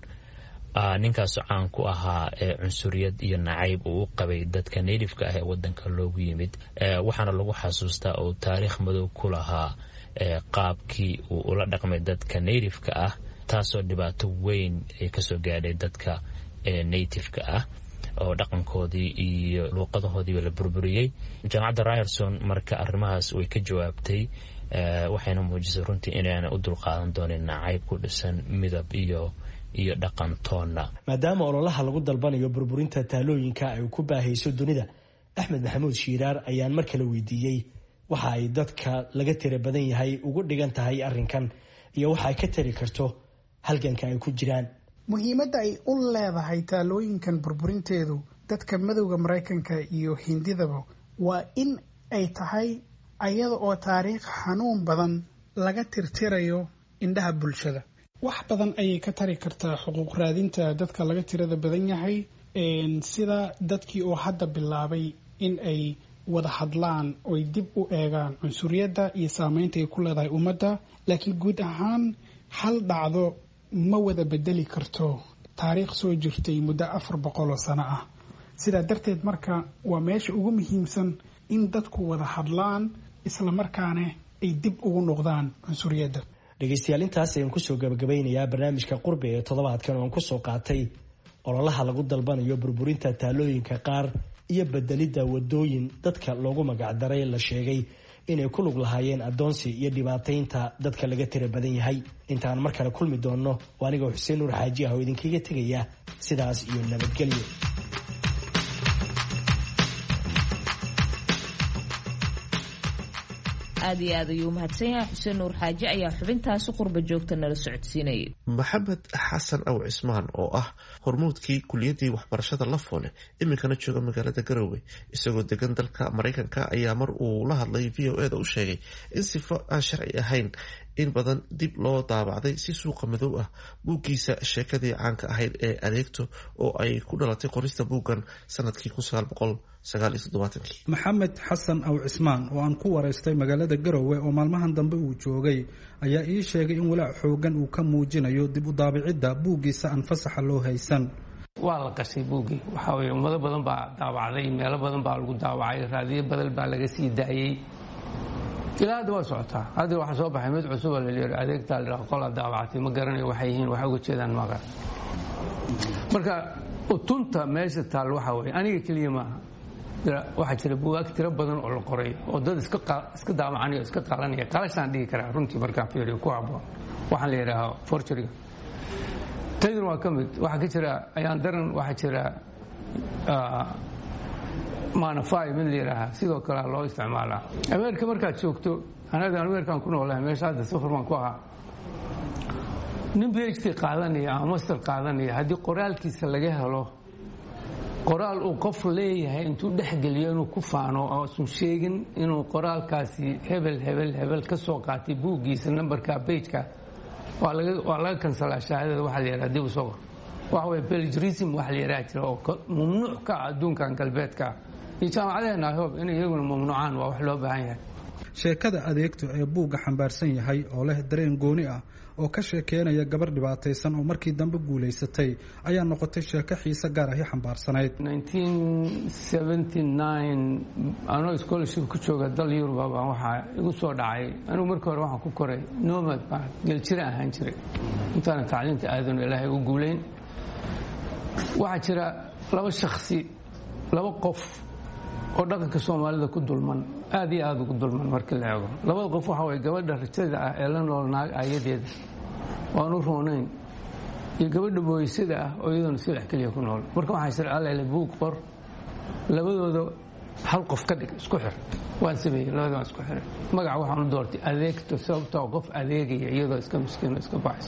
ninkaas caan ku ahaa cunsuriyad iyo nacayb uu u qabay dadka native-ka ah ee wadanka loogu yimid waxaana lagu xasuustaa oo taariikh madow ku lahaa qaabkii uu ula dhaqmay dadka native-ka ah taasoo dhibaato weyn ay kasoo gaadhay dadka native-ka ah oo dhaqankoodii iyo luuqadahoodiiba la burburiyey jaamacadda Ryerson marka arrimahaas way ka jawaabtay waxayna muujisay runtii inaana u dulqaadan doonin nacayb ku dhisan midab iyo iyo dhaqan toonna maadaama ololaha lagu dalbanayo burburinta taalooyinka ay ku baahayso dunida Axmed Maxamuud Shiiraar ayaan mar kale weydiiyey waxa ay dadka laga tira badan yahay ugu dhigan tahay arrinkan iyo waxa ay ka tari karto halganka ay ku jiraan. muhiimadda ay u leedahay taalooyinkan burburinteedu dadka madowga Mareykanka iyo Hindidaba waa in ay tahay ayada oo taariikh xanuun badan laga tirtirayo indhaha bulshada. wax badan ayay ka tari kartaa xuquuq raadinta dadka laga tirada badan yahay, sida dadkii oo hadda bilaabay in ay wada hadlaan oo dib u eegaan cunsuriyadda iyo saameynta ay ku leedahay ummadda. laakiin guud ahaan hal dhacdo ma wada bedeli karto taariikh soo jirtay muddo afar boqol oo sano ah. sidaa darteed marka waa meesha ugu muhiimsan in dadku wada hadlaan isla markaana ay dib ugu noqdaan cunsuriyadda. dhegaystayaal intaas ayaan kusoo gabagabeynayaa barnaamijka qurbi ee toddobaadkan oo aan kusoo qaatay ololaha lagu dalbanayo burburinta taalooyinka qaar iyo bedelidda wadooyin dadka loogu magacdaray la sheegay inay ku lug lahaayeen adoonsi iyo dhibaataynta dadka laga tira badan yahay. intaan mar kale kulmi doonno waa anigoo xuseen nuur xaaji ah oo idinkaga tegaya sidaas iyo nabadgelyo. aad iyo aad ayuu mahadsan yahay xuseen nuur xaaji ayaa xubintaasi qurba joogta nala socodsiinayay. maxamed xasan aw cismaan oo ah hormuudkii kuliyadii waxbarashada Lafoole iminkana jooga magaalada Garowe isagoo degan dalka Mareykanka ayaa mar uu la hadlay V O A da u sheegay in sifo aan sharci ahayn in badan dib loo daabacday si suuqa madow ah buuggiisa sheekadii caanka ahayd ee adeegto oo ay ku dhalatay qorista buuggan sanadkii kun sagaal boqol sagaal iyo toddobaatankii. maxamed xasan aw cismaan oo aan ku wareystay magaalada Garowe oo maalmahan dambe uu joogay ayaa ii sheegay in walaac xoogan uu ka muujinayo dib u daabicidda buuggiisa aan fasaxa loo haysan. waa la qashay buuggii waxaa weeye ummado badan baa daabacday, meelo badan baa lagu daawacay, raadiyo badan baa laga sii daayey, ilaa hadda waa socotaa. hadda waxaa soo baxay mid cusub oo la leeyahay adeegtaa la dhaho qolaa daawactay, ma garanayo waxay yihiin, waxay uga jeedaan maaqa. marka utunta meesha taal waxaa weeye aniga keliya maaha, waxaa jira buugaag tiro badan oo la qoray oo dad iska iska daawacanayo iska qalanaya qalashaan dhigi karaa runtii markaan fiiriyo ku habboon waxaan la yidhaahaa forgeryga. taydun waa ka mid. waxaa ka jira ayaan daran, waxaa jira manafy mid la yidhaahaa, sidoo kale loo isticmaalaa. ameerika markaad joogto, anaga ameerikaan ku noolahay, meesha hadda safar baan ku ahaa, nin B H D qaadanaya ama master qaadanaya haddii qoraalkiisa laga helo qoraal uu qof leeyahay intuu dhexgeliyo inuu ku faano oo isu sheegin inuu qoraalkaasi hebel hebel hebel ka soo qaatay buuggiisa nambarka pageka, waa laga waa laga kansalaa shahaadada. waxaa la yidhaha dib u soo qor. waxa weeye plagiarism waxa la yidhaha jira oo mamnuuc ka ah adduunkan galbeedka iyo jaamacadeenna I hope in iyaguna mamnuucaan. waa wax loo baahan yahay. sheekada adeegto ee buugga xambaarsan yahay oo leh dareen gooni ah oo ka sheekeynaya gabar dhibaataysan oo markii dambe guulaysatay ayaa noqotay sheeko xiise gaar ahi xambaarsanayd. nineteen seventy-nine anoo scholarship ku jooga dal Yurub baan waxaa igu soo dhacay. anigu markii hore waxaan ku koray nomad baan geljira ahaan jiray intaan tacliinta aadan ilaahay u guuleyn. waxaa jira laba shakhsi laba qof oo dhaqanka Soomaalida ku dulman, aad iyo aad ugu dulman markii la eego. labada qof waxa way gabadha rajada ah ee la nool naag ayadeeda waan u roonayn iyo gabadha booysada ah oo iyaduna silax kaliya ku nool. marka waxaa jira alle buug qor labadooda hal qof ka dhig isku xir. waan sameeyay labadooda isku xir. magac waxaan u doortay adeegto, sababtoo qof adeegaya iyadoo iska miskiin iska baxaysa.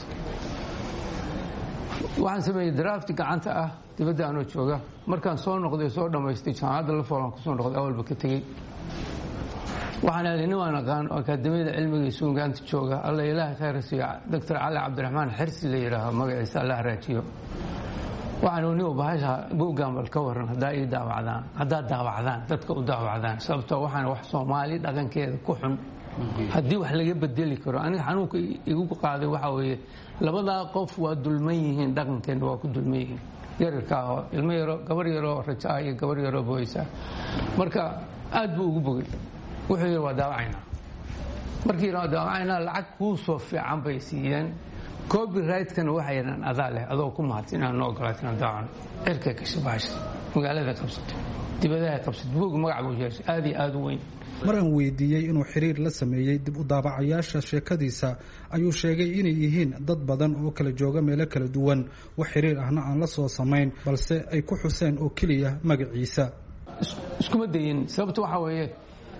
waxaan sameeyay draft gacanta ah dibadda anoo jooga. markaan soo noqday soo dhamaystay jaamacadda Lafoole aan ku soo noqday awalba ka tegey. waxaan aaday nin waan aqaan oo akaademiyada cilmiga iyo suugaanta jooga, alla ilaahay khayr siiyo, doctor cali cabdiraxmaan xirsi la yidhaaho magaciisa alla raajiyo. waxaan uu niyo bahasha buuggaan bal ka waran haddaa ii daawacdaan haddaa daawacdaan dadka u daawacdaan, sababtoo waxaan wax Soomaali dhaqankeeda ku xun haddii wax laga bedeli karo. aniga xanuunka igu qaaday waxa weeye labadaa qof waa dulman yihiin, dhaqankeena waa ku dulman yihiin. yararka ah ilmo yaro gabar yaro raja iyo gabar yaro booysa. marka aad buu ugu bogay. wuxuu yiri waa daawacaynaa. markii la daawacaynaa lacag kuu soo fiican bay siiyeen. copyright-kana waxa yiraan adaa leh adoo ku mahadsan inaan noo ogolaatin daawacan. cirka ka shabaashay magaalada qabsato dibadaha qabsato buug magac buu yeeshay aad iyo aad u weyn. mar aan weydiiyey inuu xiriir la sameeyey dib u daabacayaasha sheekadiisa ayuu sheegay inay yihiin dad badan oo kala jooga meelo kala duwan, wax xiriir ahna aan la soo samayn, balse ay ku xuseen oo keliya magaciisa. iskuma dayin sababta waxa weeye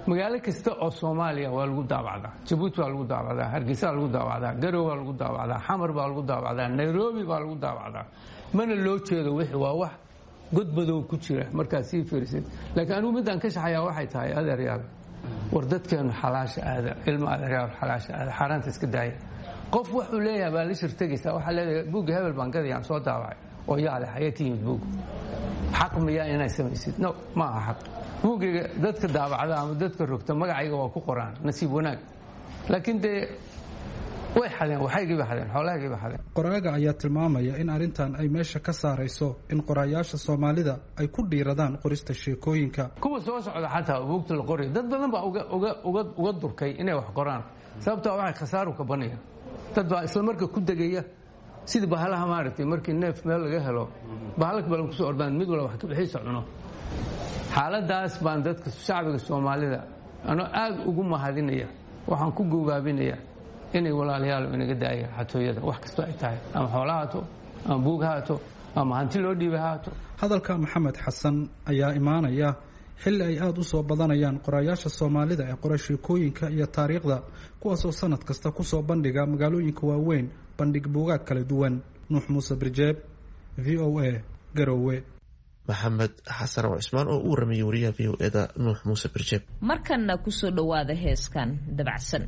magaalo kasta oo soomaaliya waa lagu daabacdaa jabuuti waa lagu daabacdaa hargeysa waa lagu daabacdaa garow waa lagu daabacdaa xamar baa lagu daabacdaa nairobi baa lagu daabacdaa mana loo jeedo wixii waa wax godbadow ku jira markaad sii fiirisid laakiin anigu midaan ka shaxayaa waxay tahay adeeryaal war dadkeenu xalaasha aada ilmo adeeryaal xalaasha aada xaaraanta iska daaya qof wuxuu leeyahay baa la shirtagaysaa waxaa leedahay buugga hebel baan gadayaan soo daabacay oo yaale xagee ka yimid buugga xaq miyaa inaad samaysid no ma aha xaq buuggiga dadka daabacda ama dadka rogta magacayga waa ku qoraan nasiib wanaag laakiin dee way xadeen waxaygiiba xadeen xoolahaygiiba xadeen qoraaga ayaa tilmaamaya in arrintan ay meesha ka saarayso in qoraayaasha soomaalida ay ku dhiiradaan qorista sheekooyinka kuwa soo socda xataa buugta la qorayo dad badan baa uga uga uga uga durkay inay wax qoraan sababtoo waxay khasaaru ka banaya dad baa isla marka ku degaya sidii bahalaha maaragtay markii neef meel laga helo bahalka balan kusoo ordaan mid walba wax ka bixiisa cuno xaaladaas baan dadka shacbiga soomaalida anoo aad ugu mahadinaya waxaan ku gogaabinaya inay walaalayaal inaga daaya xatooyada wax kastoo ay tahay ama xoolo haato ama buug haato ama hanti loo dhiiba haato hadalka maxamed xasan ayaa imaanaya xilli ay aada u soo badanayaan qoraayaasha soomaalida ee qora sheekooyinka iyo taariikhda kuwaasoo sanad kasta kusoo bandhiga magaalooyinka waaweyn bandhig buugaag kala duwan nuux muuse birjeeb v o a garowe maxamed xasan oo cismaan oo u waramayay wariyaha v o eda nuux muuse birjeeb markanna kusoo dhowaada heeskan dabacsan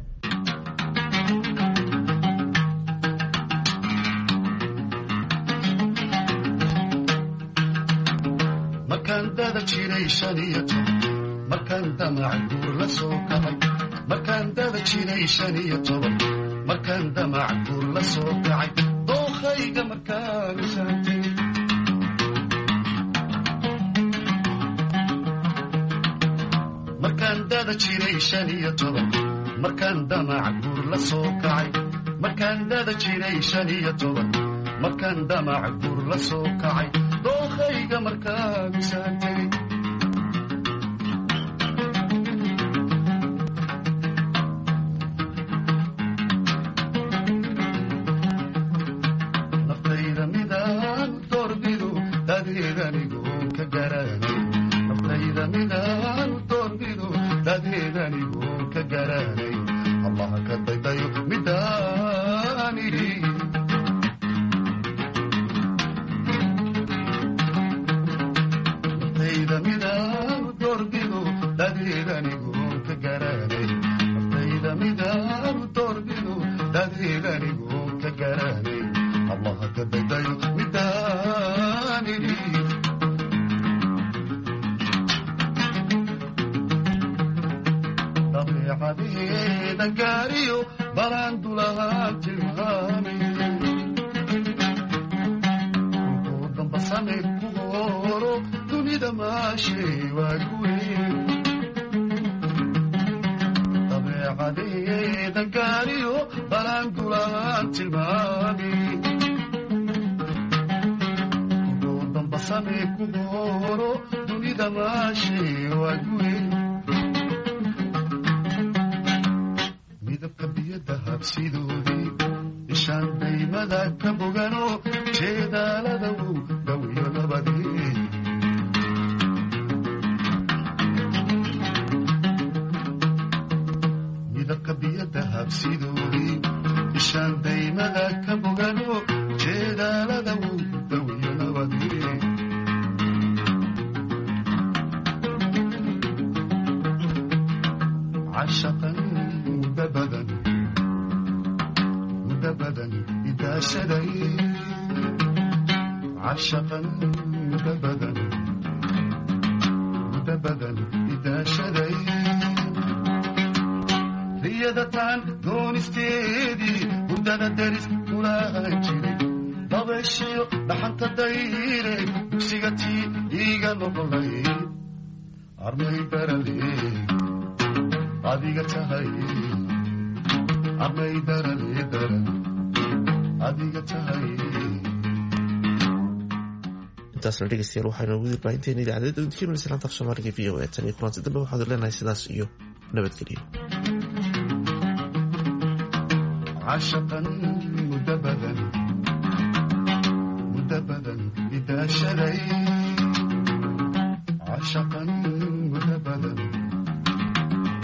markaan dada jiray shan iyo toban markaan damac guur la soo kacay markaan dada jiray shan iyo toban markaan damac guur la soo kacay dookhayga markaan saantay markaan dada jiray shan iyo toban markaan damac guur la soo kacay markaan dada jiray shan iyo toban markaan damac guur la soo kacay dookhayga markaan saantay naftayda midaan doorbidu dadeedanigoon ka garanay naftayda midaan doorbidu dadeedanigoon ka garanay allaha ka daydayo midaan idhi midaan doorbidu dadeedanigoon ka garanay naftayda midaan doorbidu dadeedanigoon ka garanay allaha ka daydayo midaan idhi dabeecadeeda gaariyo balaan dulahaan tilmaamay kulkuu damba samay ku horo dunida maashay waa guweyn dabeecadeeda gaariyo balaan dulahaan tilmaamay kulkuu damba samay ku horo dunida maashay waa guweyn midabka biyada habsidoodii ishaan daymada ka bogano jeedaalada uu dhawiyo nabadee midabka biyada habsidoodii ishaan daymada ka bogano jeedaalada uu dhawiyo nabadee cashaqan badan muda badan idaashaday cashaqan muda badan muda badan idaashaday riyadataan doonisteedii hurdada deris kulaahan jiray dabeeshiyo dhaxanta dayre dugsiga tii iiga noqolay armay barale adiga tahay amay darale daran adiga tahay intaasna dhegeystayaal waxaynu ugu dirbaahinteena idaacadda udkiinu islaanta af soomaaliga v o a tan iyo kulanti dambe waxaad leenahay sidaas iyo nabadgelyo cashaqan muda badan muda badan idaashaday cashaqan muda badan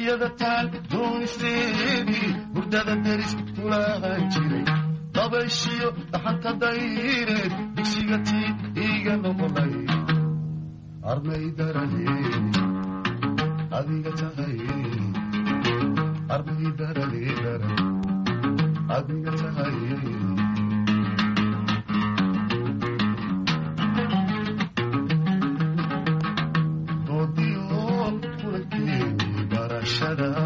dugsiyada taal doonisteedii hurdada deris kulaahan jiray dabayshiyo dhaxanta dayreed dugsiga tii iiga noqonay armay darale adiga tahay armay darale darale adiga tahay doodiyo kulakeeni barashada